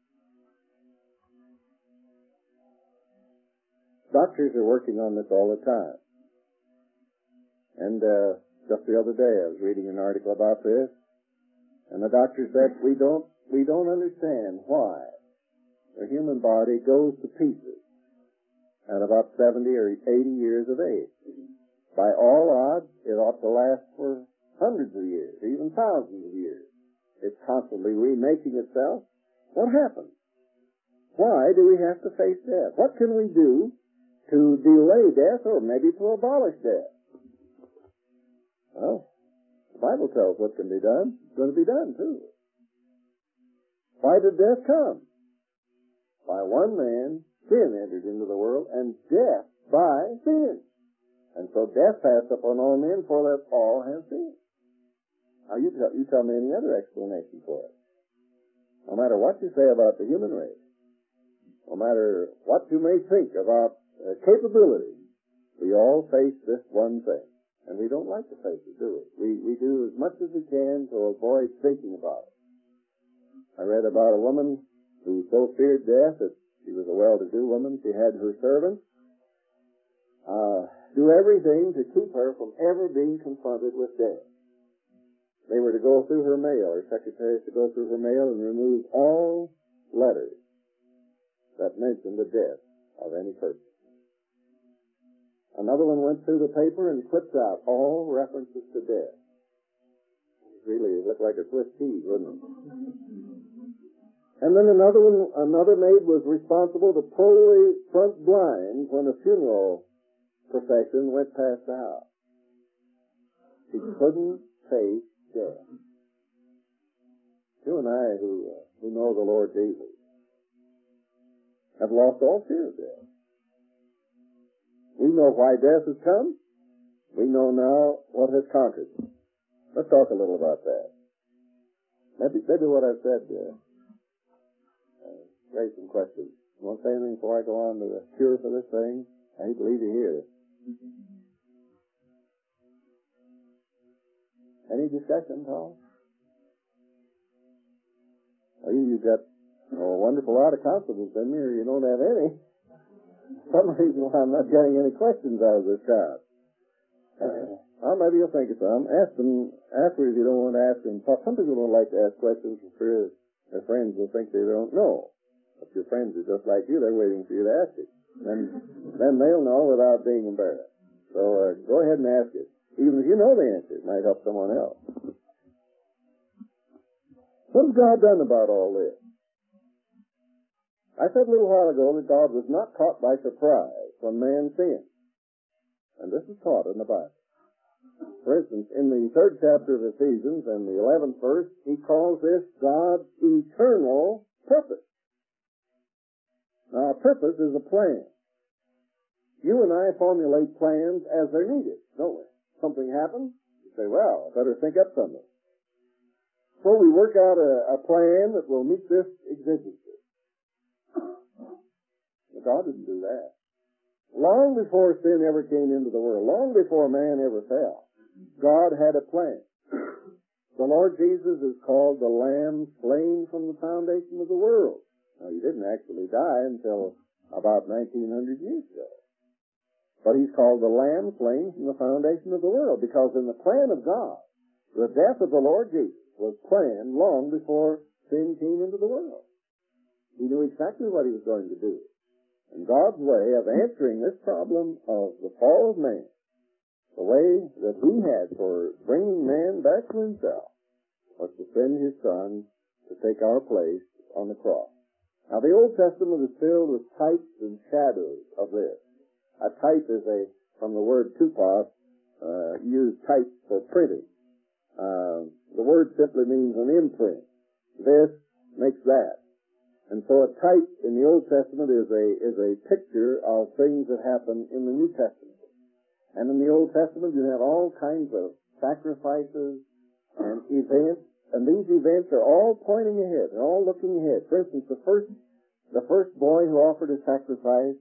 Doctors are working on this all the time. And uh, just the other day I was reading an article about this, and the doctor said, we don't, we don't understand why the human body goes to pieces at about seventy or eighty years of age. By all odds, it ought to last for hundreds of years, even thousands of years. It's constantly remaking itself. What happens? Why do we have to face death? What can we do to delay death or maybe to abolish death? Well, The Bible tells what can be done. It's going to be done, too. Why did death come? By one man, sin entered into the world, and death by sin. And so death passed upon all men, for that all have sinned. Now, you tell, you tell me any other explanation for it. No matter what you say about the human race, no matter what you may think about uh, capability, we all face this one thing. And we don't like to face it, do we? We, we do as much as we can to avoid thinking about it. I read about a woman who so feared death that she was a well-to-do woman. She had her servants uh, do everything to keep her from ever being confronted with death. They were to go through her mail, her secretaries to go through her mail and remove all letters that mentioned the death of any person. Another one went through the paper and clipped out all references to death. It really looked like a Swiss cheese, wouldn't it? And then another one, another maid was responsible to pull the front blinds when a funeral procession went past the house. She couldn't face death. You and I, who uh, who know the Lord Jesus, have lost all fear of death. We know why death has come. We know now what has conquered. Let's talk a little about that. Maybe, maybe what I've said uh, uh, raise some questions. You want to say anything before I go on to the cure for this thing? I hate to leave you here. Any discussion, Paul? Well, you, you've got oh, a wonderful lot of confidence in me, or you don't have any. Some reason why I'm not getting any questions out of this crowd. Uh, well, maybe you'll think of some. Ask them afterwards if you don't want to ask them. Some people don't like to ask questions for fear their friends will think they don't know. If your friends are just like you, they're waiting for you to ask it. Then, then they'll know without being embarrassed. So uh, go ahead and ask it. Even if you know the answer, it might help someone else. What's God done about all this? I said a little while ago that God was not caught by surprise when man sinned. And this is taught in the Bible. For instance, in the third chapter of Ephesians and the eleventh verse, he calls this God's eternal purpose. Now, a purpose is a plan. You and I formulate plans as they're needed, don't we? Something happens, you say, well, I better think up something. So we work out a, a plan that will meet this exigency. But God didn't do that. Long before sin ever came into the world, long before man ever fell, God had a plan. The Lord Jesus is called the Lamb slain from the foundation of the world. Now, he didn't actually die until about nineteen hundred years ago. But he's called the Lamb slain from the foundation of the world, because in the plan of God, the death of the Lord Jesus was planned long before sin came into the world. He knew exactly what he was going to do. And God's way of answering this problem of the fall of man, the way that he had for bringing man back to himself, was to send his Son to take our place on the cross. Now, the Old Testament is filled with types and shadows of this. A type is a, from the word tupos, uh, used type for printing. Uh, the word simply means an imprint. This makes that. And so a type in the Old Testament is a, is a picture of things that happen in the New Testament. And in the Old Testament you have all kinds of sacrifices and events, and these events are all pointing ahead. They're all looking ahead. For instance, the first, the first boy who offered a sacrifice,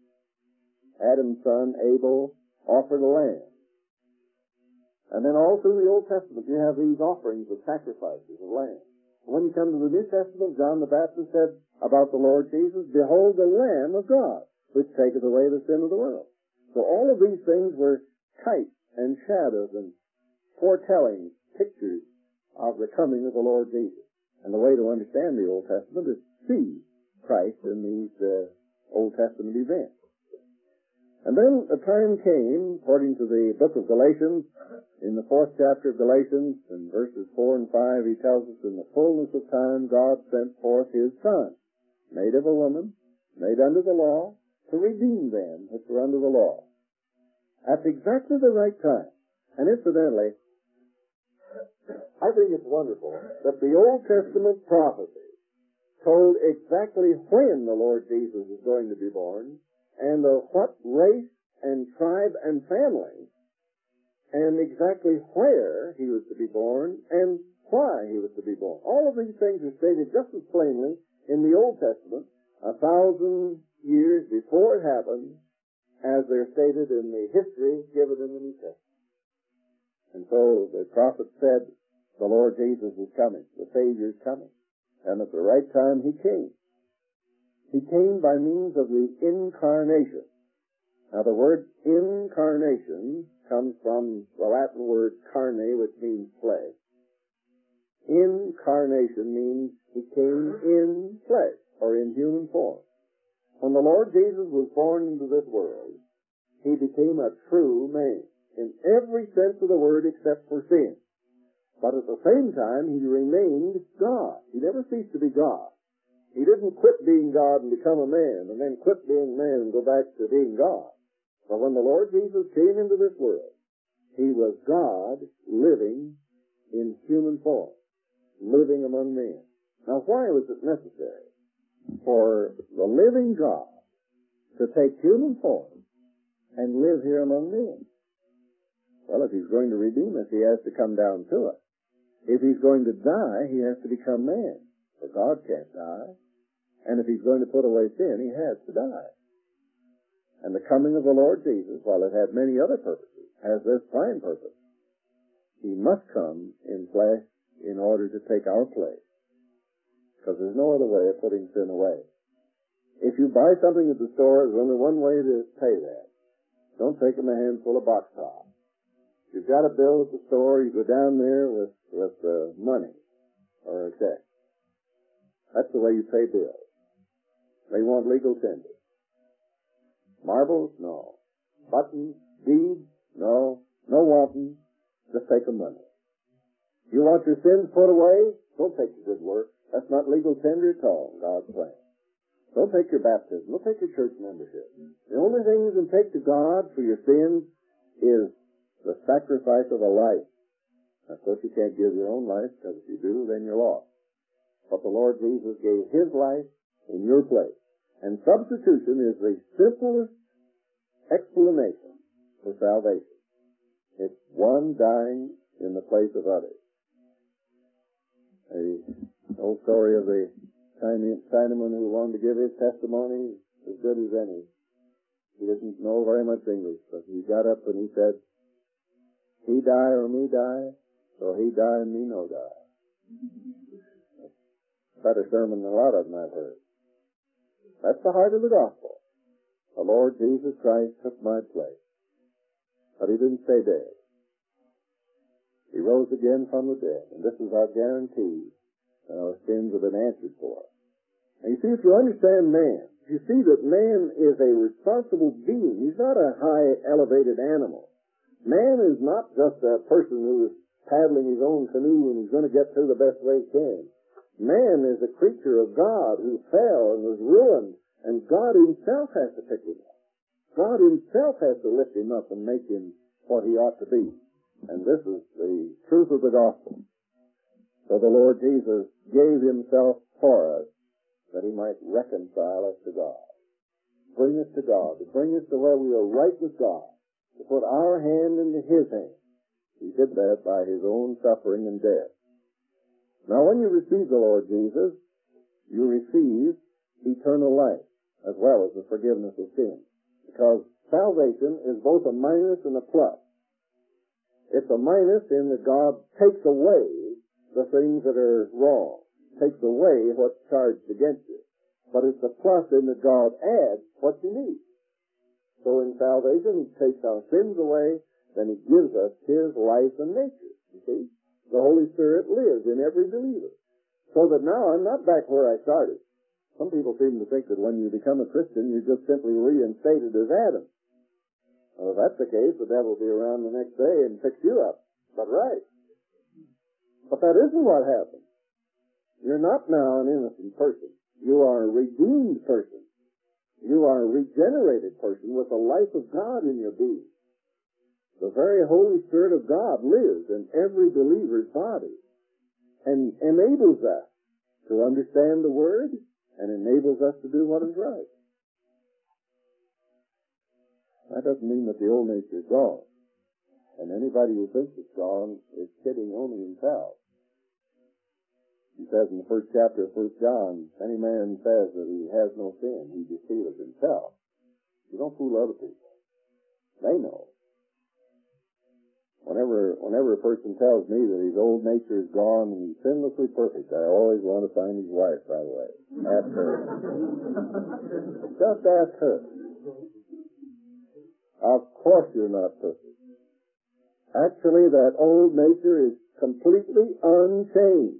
Adam's son, Abel, offered a lamb. And then all through the Old Testament you have these offerings of sacrifices of lambs. When you come to the New Testament, John the Baptist said about the Lord Jesus, "Behold the Lamb of God, which taketh away the sin of the world." So all of these things were types and shadows and foretelling pictures of the coming of the Lord Jesus. And the way to understand the Old Testament is to see Christ in these uh, Old Testament events. And then a time came, according to the book of Galatians, in the fourth chapter of Galatians, in verses four and five, he tells us, in the fullness of time God sent forth his Son, made of a woman, made under the law, to redeem them which were under the law. At exactly the right time. And incidentally, I think it's wonderful that the Old Testament prophecy told exactly when the Lord Jesus is going to be born, and of what race and tribe and family, and exactly where he was to be born, and why he was to be born. All of these things are stated just as plainly in the Old Testament a thousand years before it happened as they're stated in the history given in the New Testament. And so the prophet said the Lord Jesus is coming, the Savior is coming. And at the right time he came. He came by means of the incarnation. Now the word incarnation comes from the Latin word carne, which means flesh. Incarnation means he came in flesh, or in human form. When the Lord Jesus was born into this world, he became a true man, in every sense of the word except for sin. But at the same time, he remained God. He never ceased to be God. He didn't quit being God and become a man, and then quit being man and go back to being God. But when the Lord Jesus came into this world, he was God living in human form, living among men. Now, why was it necessary for the living God to take human form and live here among men? Well, if he's going to redeem us, he has to come down to us. If he's going to die, he has to become man, for God can't die. And if he's going to put away sin, he has to die. And the coming of the Lord Jesus, while it had many other purposes, has this prime purpose. He must come in flesh in order to take our place, because there's no other way of putting sin away. If you buy something at the store, there's only one way to pay that. Don't take him a handful of box tops. If you've got a bill at the store, you go down there with, with uh, money or a check. That's the way you pay bills. They want legal tender. Marbles? No. Buttons? Beads? No. No wanting. Just take the money. You want your sins put away? Don't take your good work. That's not legal tender at all in God's plan. Don't take your baptism. Don't take your church membership. The only thing you can take to God for your sins is the sacrifice of a life. Of course, you can't give your own life, because if you do, then you're lost. But the Lord Jesus gave his life in your place. And substitution is the simplest explanation for salvation. It's one dying in the place of others. The old story of the Chinaman who wanted to give his testimony as good as any. He didn't know very much English, but he got up and he said, "He die or me die, so he die and me no die." Better sermon than a lot of them I've heard. That's the heart of the gospel. The Lord Jesus Christ took my place. But he didn't stay dead. He rose again from the dead, and this is our guarantee that our sins have been answered for. And you see, if you understand man, you see that man is a responsible being. He's not a high, elevated animal. Man is not just a person who is paddling his own canoe and he's going to get through the best way he can. Man is a creature of God who fell and was ruined, and God himself has to pick him up. God himself has to lift him up and make him what he ought to be. And this is the truth of the gospel. So the Lord Jesus gave himself for us that he might reconcile us to God, bring us to God, to bring us to where we are right with God, to put our hand into his hand. He did that by his own suffering and death. Now, when you receive the Lord Jesus, you receive eternal life as well as the forgiveness of sin, because salvation is both a minus and a plus. It's a minus in that God takes away the things that are wrong, takes away what's charged against you. But it's a plus in that God adds what you need. So in salvation, he takes our sins away, then he gives us his life and nature. You see? The Holy Spirit lives in every believer. So that now I'm not back where I started. Some people seem to think that when you become a Christian, you're just simply reinstated as Adam. Well, if that's the case, the devil will be around the next day and fix you up. But right. But that isn't what happened. You're not now an innocent person. You are a redeemed person. You are a regenerated person with the life of God in your being. The very Holy Spirit of God lives in every believer's body and enables us to understand the Word and enables us to do what is right. That doesn't mean that the old nature is gone. And anybody who thinks it's gone is kidding only himself. He says in the first chapter of First John, if any man says that he has no sin, he deceiveth himself. You don't fool other people. They know. Whenever, whenever a person tells me that his old nature is gone and he's sinlessly perfect, I always want to find his wife, by the way. Ask her. Just ask her. Of course you're not perfect. Actually, that old nature is completely unchanged.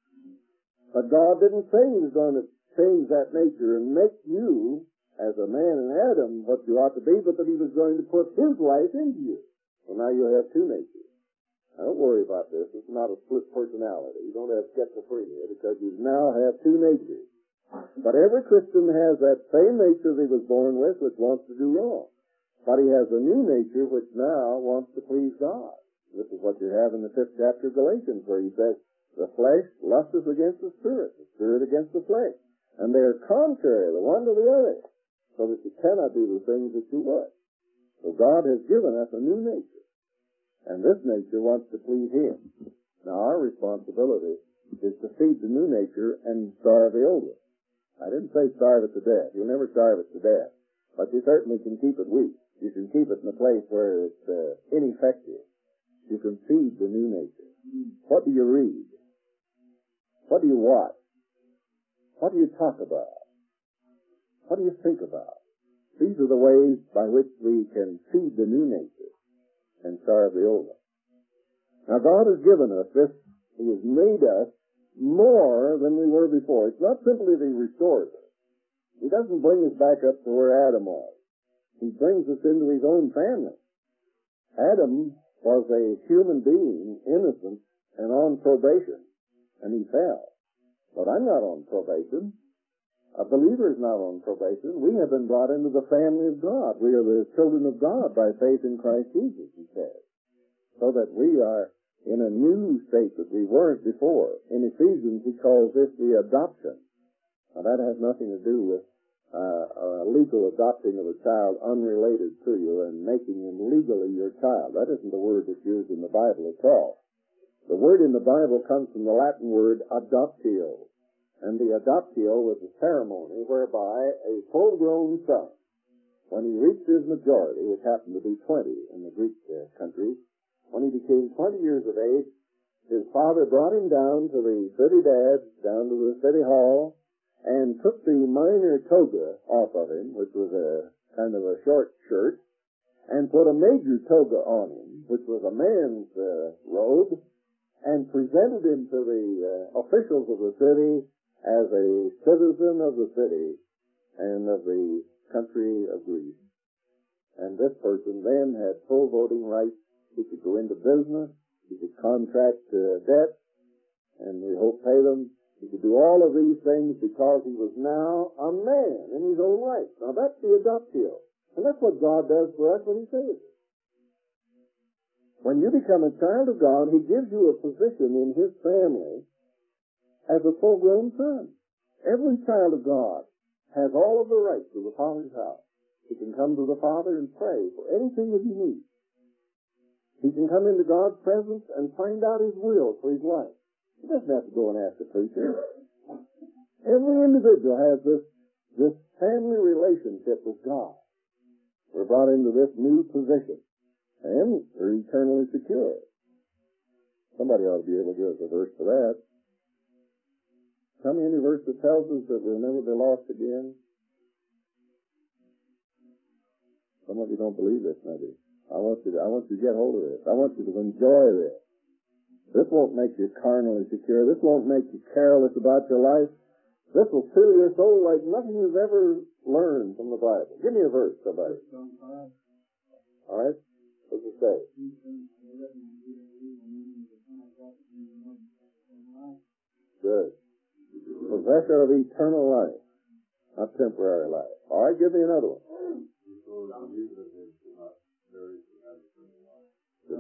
But God didn't say He was going to change that nature and make you, as a man in Adam, what you ought to be, but that He was going to put His life into you. So now you have two natures. Now, don't worry about this. It's not a split personality. You don't have schizophrenia because you now have two natures. But every Christian has that same nature that he was born with, which wants to do wrong. But he has a new nature which now wants to please God. This is what you have in the fifth chapter of Galatians, where he says, the flesh lusteth against the spirit, the spirit against the flesh. And they are contrary, the one to the other, so that you cannot do the things that you would. So God has given us a new nature. And this nature wants to please Him. Now our responsibility is to feed the new nature and starve the old one. I didn't say starve it to death. You'll never starve it to death. But you certainly can keep it weak. You can keep it in a place where it's uh, ineffective. You can feed the new nature. What do you read? What do you watch? What do you talk about? What do you think about? These are the ways by which we can feed the new nature and starve the old one. Now God has given us this. He has made us more than we were before. It's not simply that He restores us. He doesn't bring us back up to where Adam was. He brings us into His own family. Adam was a human being, innocent and on probation, and he fell. But I'm not on probation. A believer is not on probation. We have been brought into the family of God. We are the children of God by faith in Christ Jesus, he says. So that we are in a new state that we weren't before. In Ephesians, he calls this the adoption. Now that has nothing to do with uh, a legal adopting of a child unrelated to you and making him legally your child. That isn't the word that's used in the Bible at all. The word in the Bible comes from the Latin word adoptio. And the adoptio was a ceremony whereby a full-grown son, when he reached his majority, which happened to be twenty in the Greek uh, countries, when he became twenty years of age, his father brought him down to the city dad, down to the city hall, and took the minor toga off of him, which was a kind of a short shirt, and put a major toga on him, which was a man's uh, robe, and presented him to the uh, officials of the city as a citizen of the city and of the country of Greece. And this person then had full voting rights. He could go into business, he could contract uh, debts, and we hope pay them. He could do all of these things because he was now a man in his own right. Now that's the adoptio. And that's what God does for us when He saves us. When you become a child of God, He gives you a position in His family as a full-grown son. Every child of God has all of the rights to the Father's house. He can come to the Father and pray for anything that he needs. He can come into God's presence and find out His will for his life. He doesn't have to go and ask a preacher. Every individual has this, this family relationship with God. We're brought into this new position, and we're eternally secure. Somebody ought to be able to give us a verse for that. Tell me any verse that tells us that we'll never be lost again. Some of you don't believe this, maybe. I want you to, I want you to get hold of this. I want you to enjoy this. This won't make you carnally secure. This won't make you careless about your life. This will fill your soul like nothing you've ever learned from the Bible. Give me a verse, somebody. All right? What does it say? Good. Possessor of eternal life, not temporary life. All right, give me another one.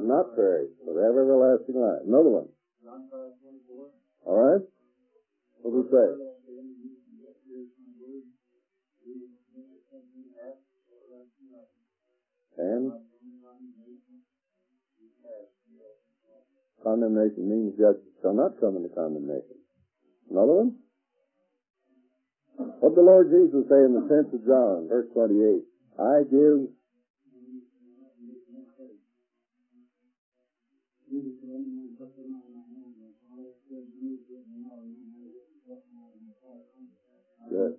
not perish, but have everlasting life. Another one. All right? What does it say? And condemnation means judgment shall not come into condemnation. Another one? What did the Lord Jesus say in the tenth of John, verse twenty-eight? I give Good.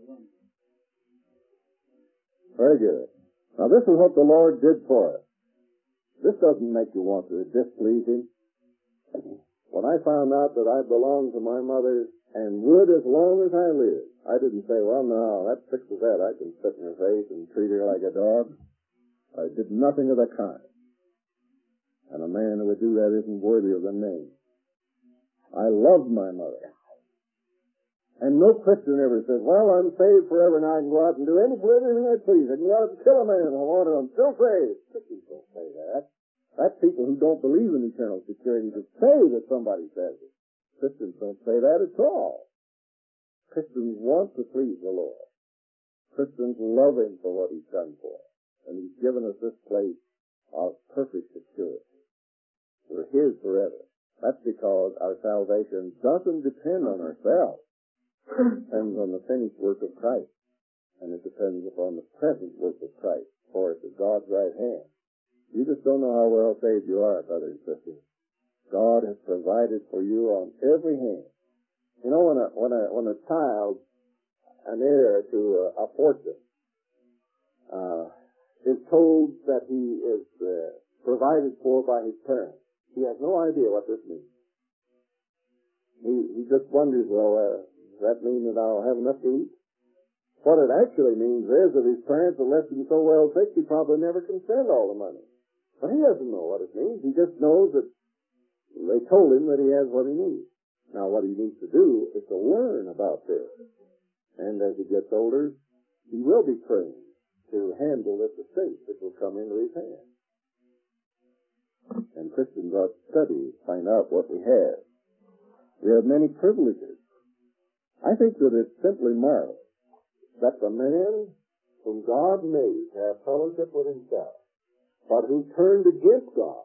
Very good. Now this is what the Lord did for us. This doesn't make you want to displease Him. When I found out that I belonged to my mother and would as long as I lived, I didn't say, well, no, that fixes that. I can spit in her face and treat her like a dog. I did nothing of the kind. And a man who would do that isn't worthy of the name. I loved my mother. And no Christian ever says, well, I'm saved forever and I can go out and do any anything I please. I can go out and kill a man if I want to. I'm still saved. Christians don't say that. That's people who don't believe in eternal security to say that somebody says it. Christians don't say that at all. Christians want to please the Lord. Christians love Him for what He's done for us. And He's given us this place of perfect security. We're His forever. That's because our salvation doesn't depend on ourselves. It depends on the finished work of Christ. And it depends upon the present work of Christ for us at God's right hand. You just don't know how well saved you are, brothers and sisters. God has provided for you on every hand. You know, when a, when a, when a child, an heir to a, a fortune, uh, is told that he is uh, provided for by his parents, he has no idea what this means. He, he just wonders, well, uh, does that mean that I'll have enough to eat? What it actually means is that his parents are left him so well sick, he probably never can spend all the money. But he doesn't know what it means. He just knows that they told him that he has what he needs. Now, what he needs to do is to learn about this. And as he gets older, he will be trained to handle this estate that will come into his hands. And Christians ought to study, find out what we have. We have many privileges. I think that it's simply marvelous that the man whom God made to have fellowship with Himself, but who turned against God.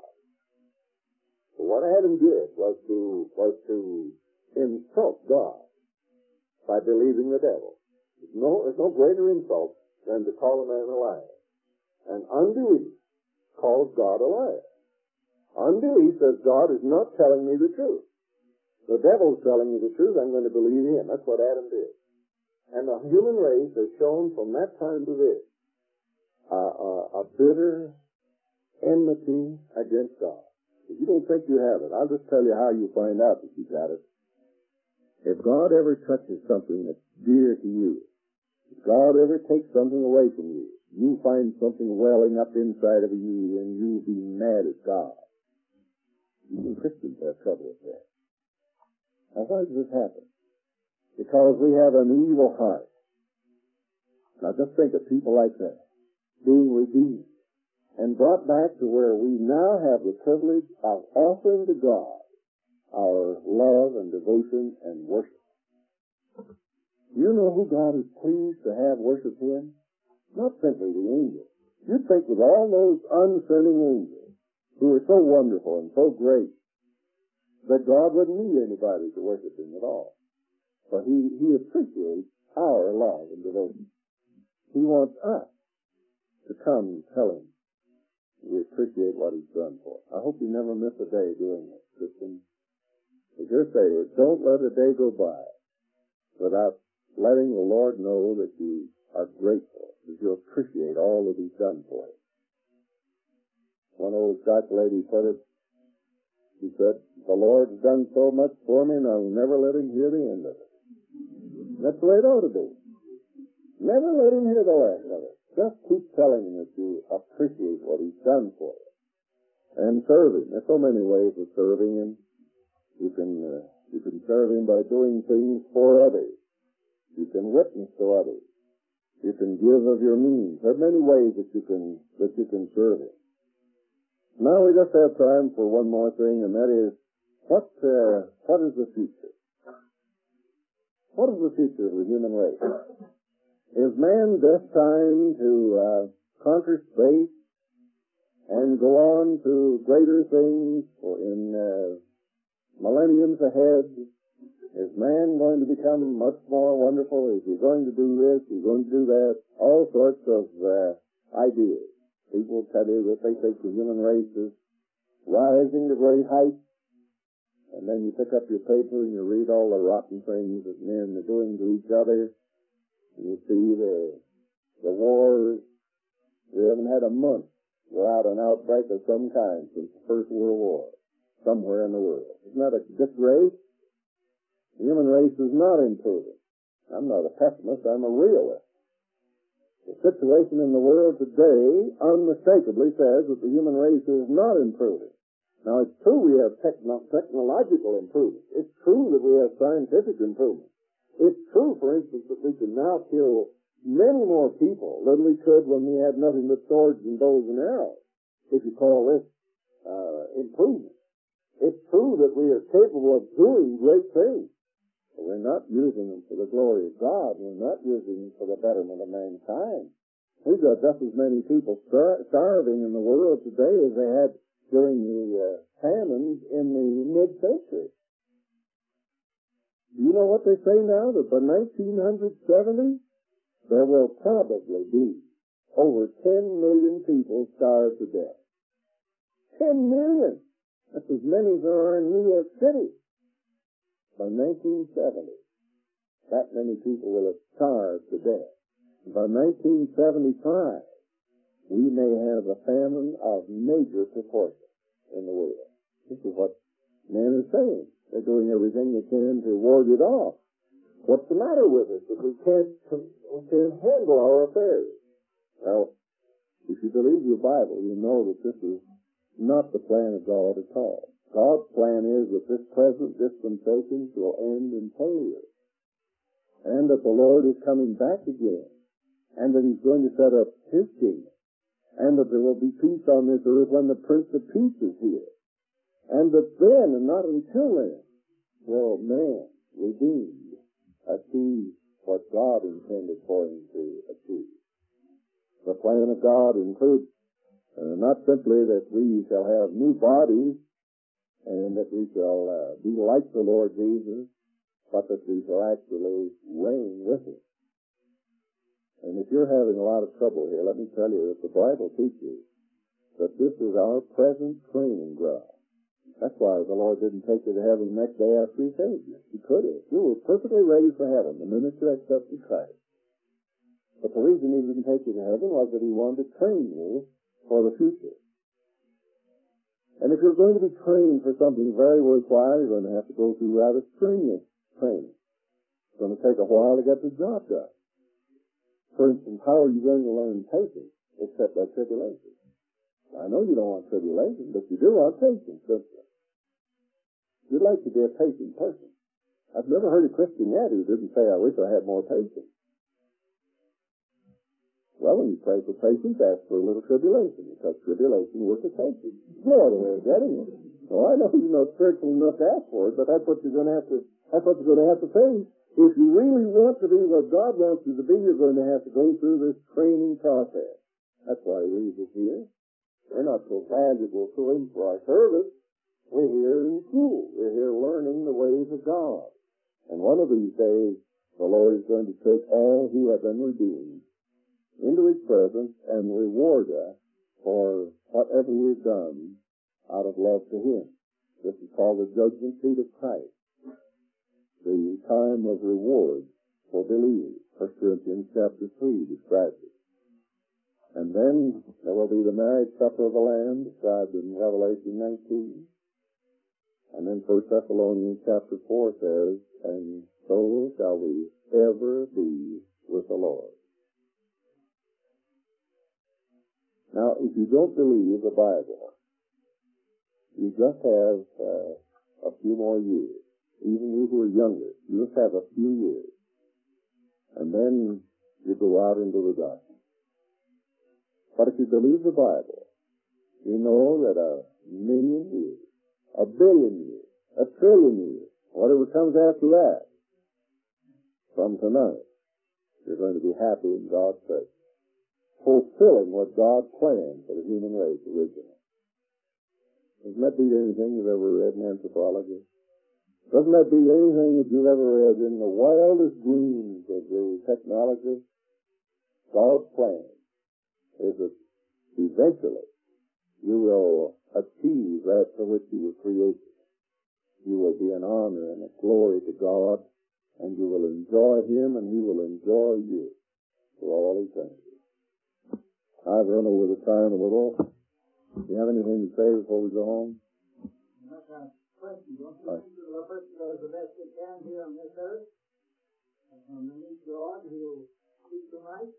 So what Adam did was to was to insult God by believing the devil. There's no, there's no greater insult than to call a man a liar. And unbelief calls God a liar. Unbelief says God is not telling me the truth. The devil's telling me the truth, I'm going to believe him. That's what Adam did. And the human race has shown from that time to this uh, uh, a bitter enmity against God. If you don't think you have it, I'll just tell you how you find out that you got it. If God ever touches something that's dear to you, if God ever takes something away from you, you find something welling up inside of you and you'll be mad at God. Even Christians have trouble with that. Now, why does this happen? Because we have an evil heart. Now, just think of people like that being redeemed and brought back to where we now have the privilege of offering to God our love and devotion and worship. You know who God is pleased to have worship Him? Not simply the angels. You'd think with all those unsinning angels who are so wonderful and so great that God wouldn't need anybody to worship Him at all. But He, he appreciates our love and devotion. He wants us to come and tell Him we appreciate what He's done for us. I hope you never miss a day doing this, Christian. If you're saved, don't let a day go by without letting the Lord know that you are grateful, that you appreciate all that He's done for you. One old Scotch lady put it, she said, the Lord's done so much for me and I'll never let Him hear the end of it. That's the way it ought to be. Never let Him hear the last of it. Just keep telling Him that you appreciate what He's done for you. And serve Him. There's so many ways of serving Him. You can, uh, you can serve Him by doing things for others. You can witness to others. You can give of your means. There are many ways that you can, that you can serve Him. Now we just have time for one more thing, and that is, what, uh, what is the future? What is the future of the human race? Is man destined to uh, conquer space and go on to greater things or in uh, millenniums ahead? Is man going to become much more wonderful? Is he going to do this? Is he going to do that? All sorts of uh, ideas. People tell you that they think the human race is rising to great heights. And then you pick up your paper and you read all the rotten things that men are doing to each other. And you see the, the wars. We haven't had a month without an outbreak of some kind since the First World War, somewhere in the world. Isn't that a disgrace? The human race is not improving. I'm not a pessimist, I'm a realist. The situation in the world today unmistakably says that the human race is not improving. Now, it's true we have techno- technological improvement. It's true that we have scientific improvement. It's true, for instance, that we can now kill many more people than we could when we had nothing but swords and bows and arrows, if you call this uh, improvement. It's true that we are capable of doing great things, but we're not using them for the glory of God. We're not using them for the betterment of mankind. We've got just as many people star- starving in the world today as they had during the uh, famines in the mid-century. Do you know what they say now? That by nineteen seventy, there will probably be over ten million people starved to death. ten million! That's as many as there are in New York City. By nineteen seventy, that many people will have starved to death. By nineteen seventy-five, we may have a famine of major proportions in the world. This is what men are saying. They're doing everything they can to ward it off. What's the matter with us? That we can't, we can't handle our affairs. Well, if you believe your Bible, you know that this is not the plan of God at all. God's plan is that this present dispensation will end in failure, and that the Lord is coming back again, and that He's going to set up His kingdom, and that there will be peace on this earth when the Prince of Peace is here. And that then, and not until then, will man, redeemed, achieve what God intended for him to achieve. The plan of God includes uh, not simply that we shall have new bodies and that we shall uh, be like the Lord Jesus, but that we shall actually reign with Him. And if you're having a lot of trouble here, let me tell you that the Bible teaches that this is our present training ground. That's why the Lord didn't take you to heaven the next day after He saved you. He could have. You were perfectly ready for heaven the minute you accepted Christ. But the reason He didn't take you to heaven was that He wanted to train you for the future. And if you're going to be trained for something very worthwhile, you're going to have to go through rather strenuous training. It's going to take a while to get the job done. For instance, how are you going to learn patience except by tribulation? I know you don't want tribulation, but you do want patience, don't you? You'd like to be a patient person. I've never heard a Christian yet who didn't say, I wish I had more patience. Well, when you pray for patience, ask for a little tribulation, because tribulation works patience. No other way of getting it. So I know you're not spiritual enough to ask for it, but that's what you're going to have to, that's what you're going to have to face. If you really want to be what God wants you to be, you're going to have to go through this training process. That's why He leaves us here. We're not so valuable to Him for our service. We're here in school. We're here learning the ways of God. And one of these days, the Lord is going to take all who have been redeemed into His presence and reward us for whatever we've done out of love to Him. This is called the judgment seat of Christ, the time of reward for believers. First Corinthians chapter three describes it. And then there will be the marriage supper of the Lamb described in Revelation nineteen. And then First Thessalonians chapter four says, and so shall we ever be with the Lord. Now, if you don't believe the Bible, you just have uh, a few more years. Even you who are younger, you just have a few years. And then you go out into the darkness. But if you believe the Bible, You know that a million years, a billion years, a trillion years, whatever comes after that, from tonight, you're going to be happy in God's sight, fulfilling what God planned for the human race originally. Doesn't that beat anything you've ever read in anthropology? Doesn't that beat anything that you've ever read in the wildest dreams of the technology? God's plan is that eventually you will achieve that for which you were created. You will be an honor and a glory to God, and you will enjoy Him, and He will enjoy you for all eternity. I've run over the time a little. Do you have anything to say before we go home? Question. Don't you think that a person does the best they can here on this earth? And when they meet God, He'll keep them right?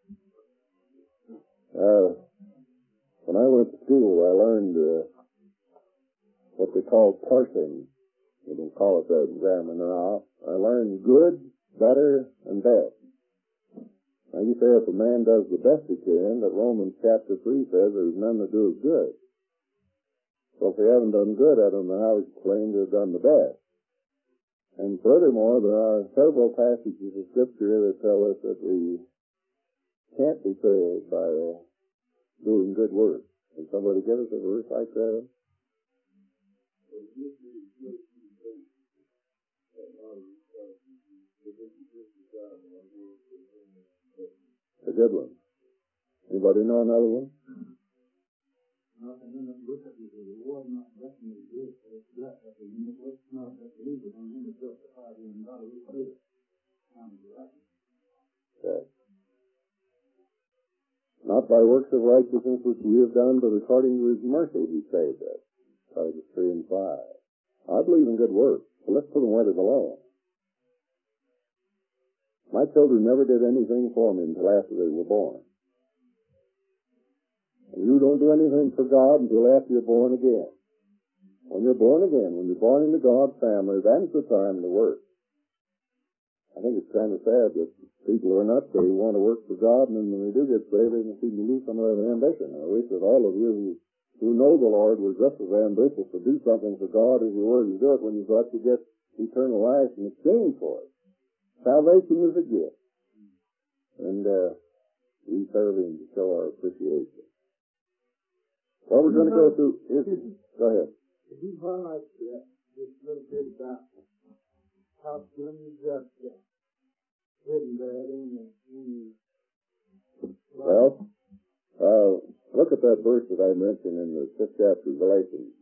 Uh, when I went to school, I learned uh, what they call parsing. They don't call it that in grammar now. I learned good, better, and best. Now you say if a man does the best he can, that Romans chapter three says there's none that do as good. So if they haven't done good, I don't know how we can claim to have done the best. And furthermore, there are several passages of Scripture that tell us that we can't be saved by uh, doing good work. Can somebody give us a verse like that? A good one. Anybody know another one? Nothing in the book of the reward, not definitely good. It's good. But the universe, not that believe it, and then it's justified in God who is it. Okay. Not by works of righteousness which we have done, but according to His mercy He saved us. Titus three and five. I believe in good works, so let's put them where they belong. My children never did anything for me until after they were born. And you don't do anything for God until after you're born again. When you're born again, when you're born into God's family, that's the time to work. I think it's kind of sad that people are not saved, want to work for God, and then when they do get saved, they seem to lose some of their ambition. I wish that all of you who, who know the Lord were just as ambitious to do something for God as you were to do it when you thought you'd get eternal life in exchange for it. Salvation is a gift. And uh, we serve Him to show our appreciation. Well, we're going to go through... Is, go ahead. If you highlight that, this little bit about how when you just uh, hidden that in the... In the well, uh, look at that verse that I mentioned in the fifth chapter of Galatians.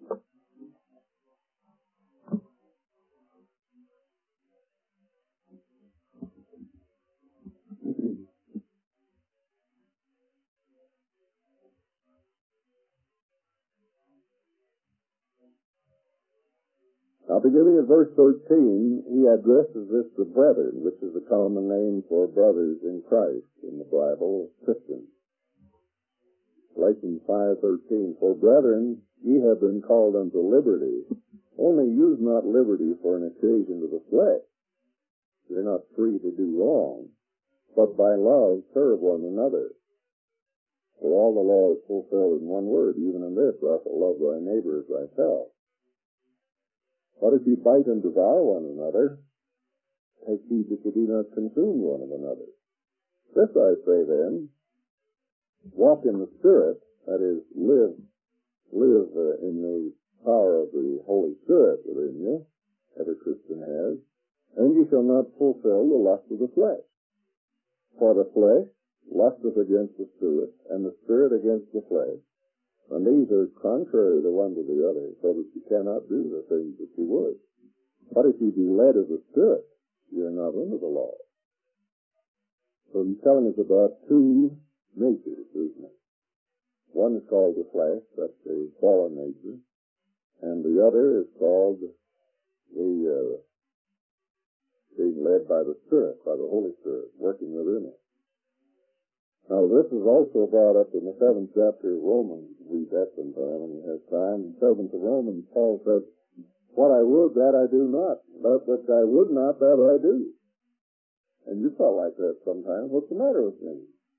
Now, beginning at verse thirteen, he addresses this to brethren, which is a common name for brothers in Christ in the Bible, Christians. Galatians five thirteen, for brethren, ye have been called unto liberty, only use not liberty for an occasion to the flesh. You're not free to do wrong, but by love serve one another. For all the law is fulfilled in one word, even in this, thou shalt love thy neighbor as thyself. But if you bite and devour one another, take heed that you do not consume one of another. This I say then, walk in the Spirit, that is, live, live uh, in the power of the Holy Spirit within you, every Christian has, and you shall not fulfill the lust of the flesh. For the flesh lusteth against the Spirit, and the Spirit against the flesh. And these are contrary the one to the other, so that you cannot do the things that you would. But if you be led of the Spirit, you are not under the law. So he's telling us about two natures, isn't it? One is called the flesh, that's the fallen nature, and the other is called the uh, being led by the Spirit, by the Holy Spirit, working within us. Now, this is also brought up in the seventh chapter of Romans. Read that sometime when you have time. In the seventh of Romans, Paul says, what I would, that I do not. But what I would not, that I do. And you felt like that sometimes. What's the matter with me?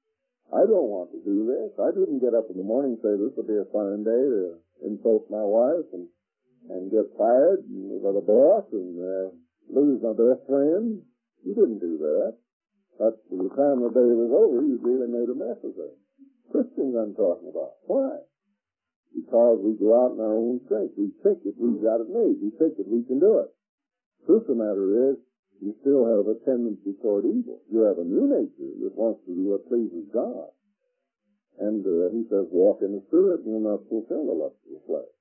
I don't want to do this. I didn't get up in the morning and say this would be a fine day to insult my wife and, and get fired by the boss and uh, lose my best friend. You didn't do that. But by the time the day was over, you really made a mess of it. Christians I'm talking about. Why? Because we go out in our own strength. We think that we've got it made. We think that we can do it. Truth of the matter is, you still have a tendency toward evil. You have a new nature that wants to do what pleases God. And uh, he says, walk in the Spirit and you'll not fulfill the lust of the flesh.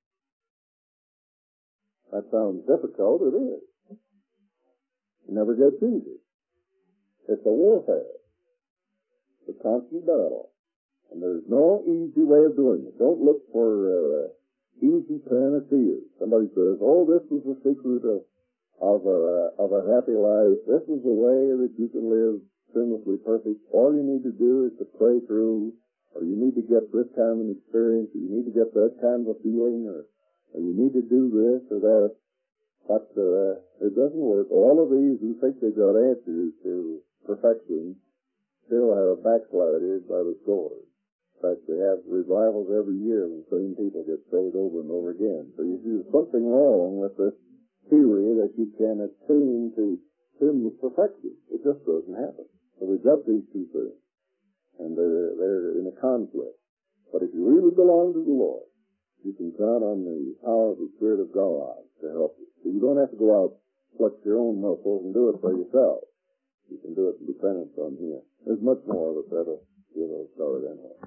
That sounds difficult. It is. It never gets easy. It's a warfare. It's a constant battle. And there's no easy way of doing it. Don't look for uh, easy panaceas. Somebody says, oh, this is the secret of Of a, of a happy life. This is the way that you can live sinlessly perfect. All you need to do is to pray through, or you need to get this kind of an experience, or you need to get that kind of a feeling, or, or you need to do this or that. But uh, it doesn't work. All of these who think they've got answers to perfection still have backslided by the scores. In fact, they have revivals every year when the same people get saved over and over again. So you see, there's something wrong with this theory that you can attain to sinless perfection. It just doesn't happen. So we've got these two things, and they're, they're in a conflict. But if you really belong to the Lord, you can count on the power of the Spirit of God to help you. So you don't have to go out, flex your own muscles, and do it for yourself. You can do it in dependence on Him. There's much more of it that'll give us start anyway.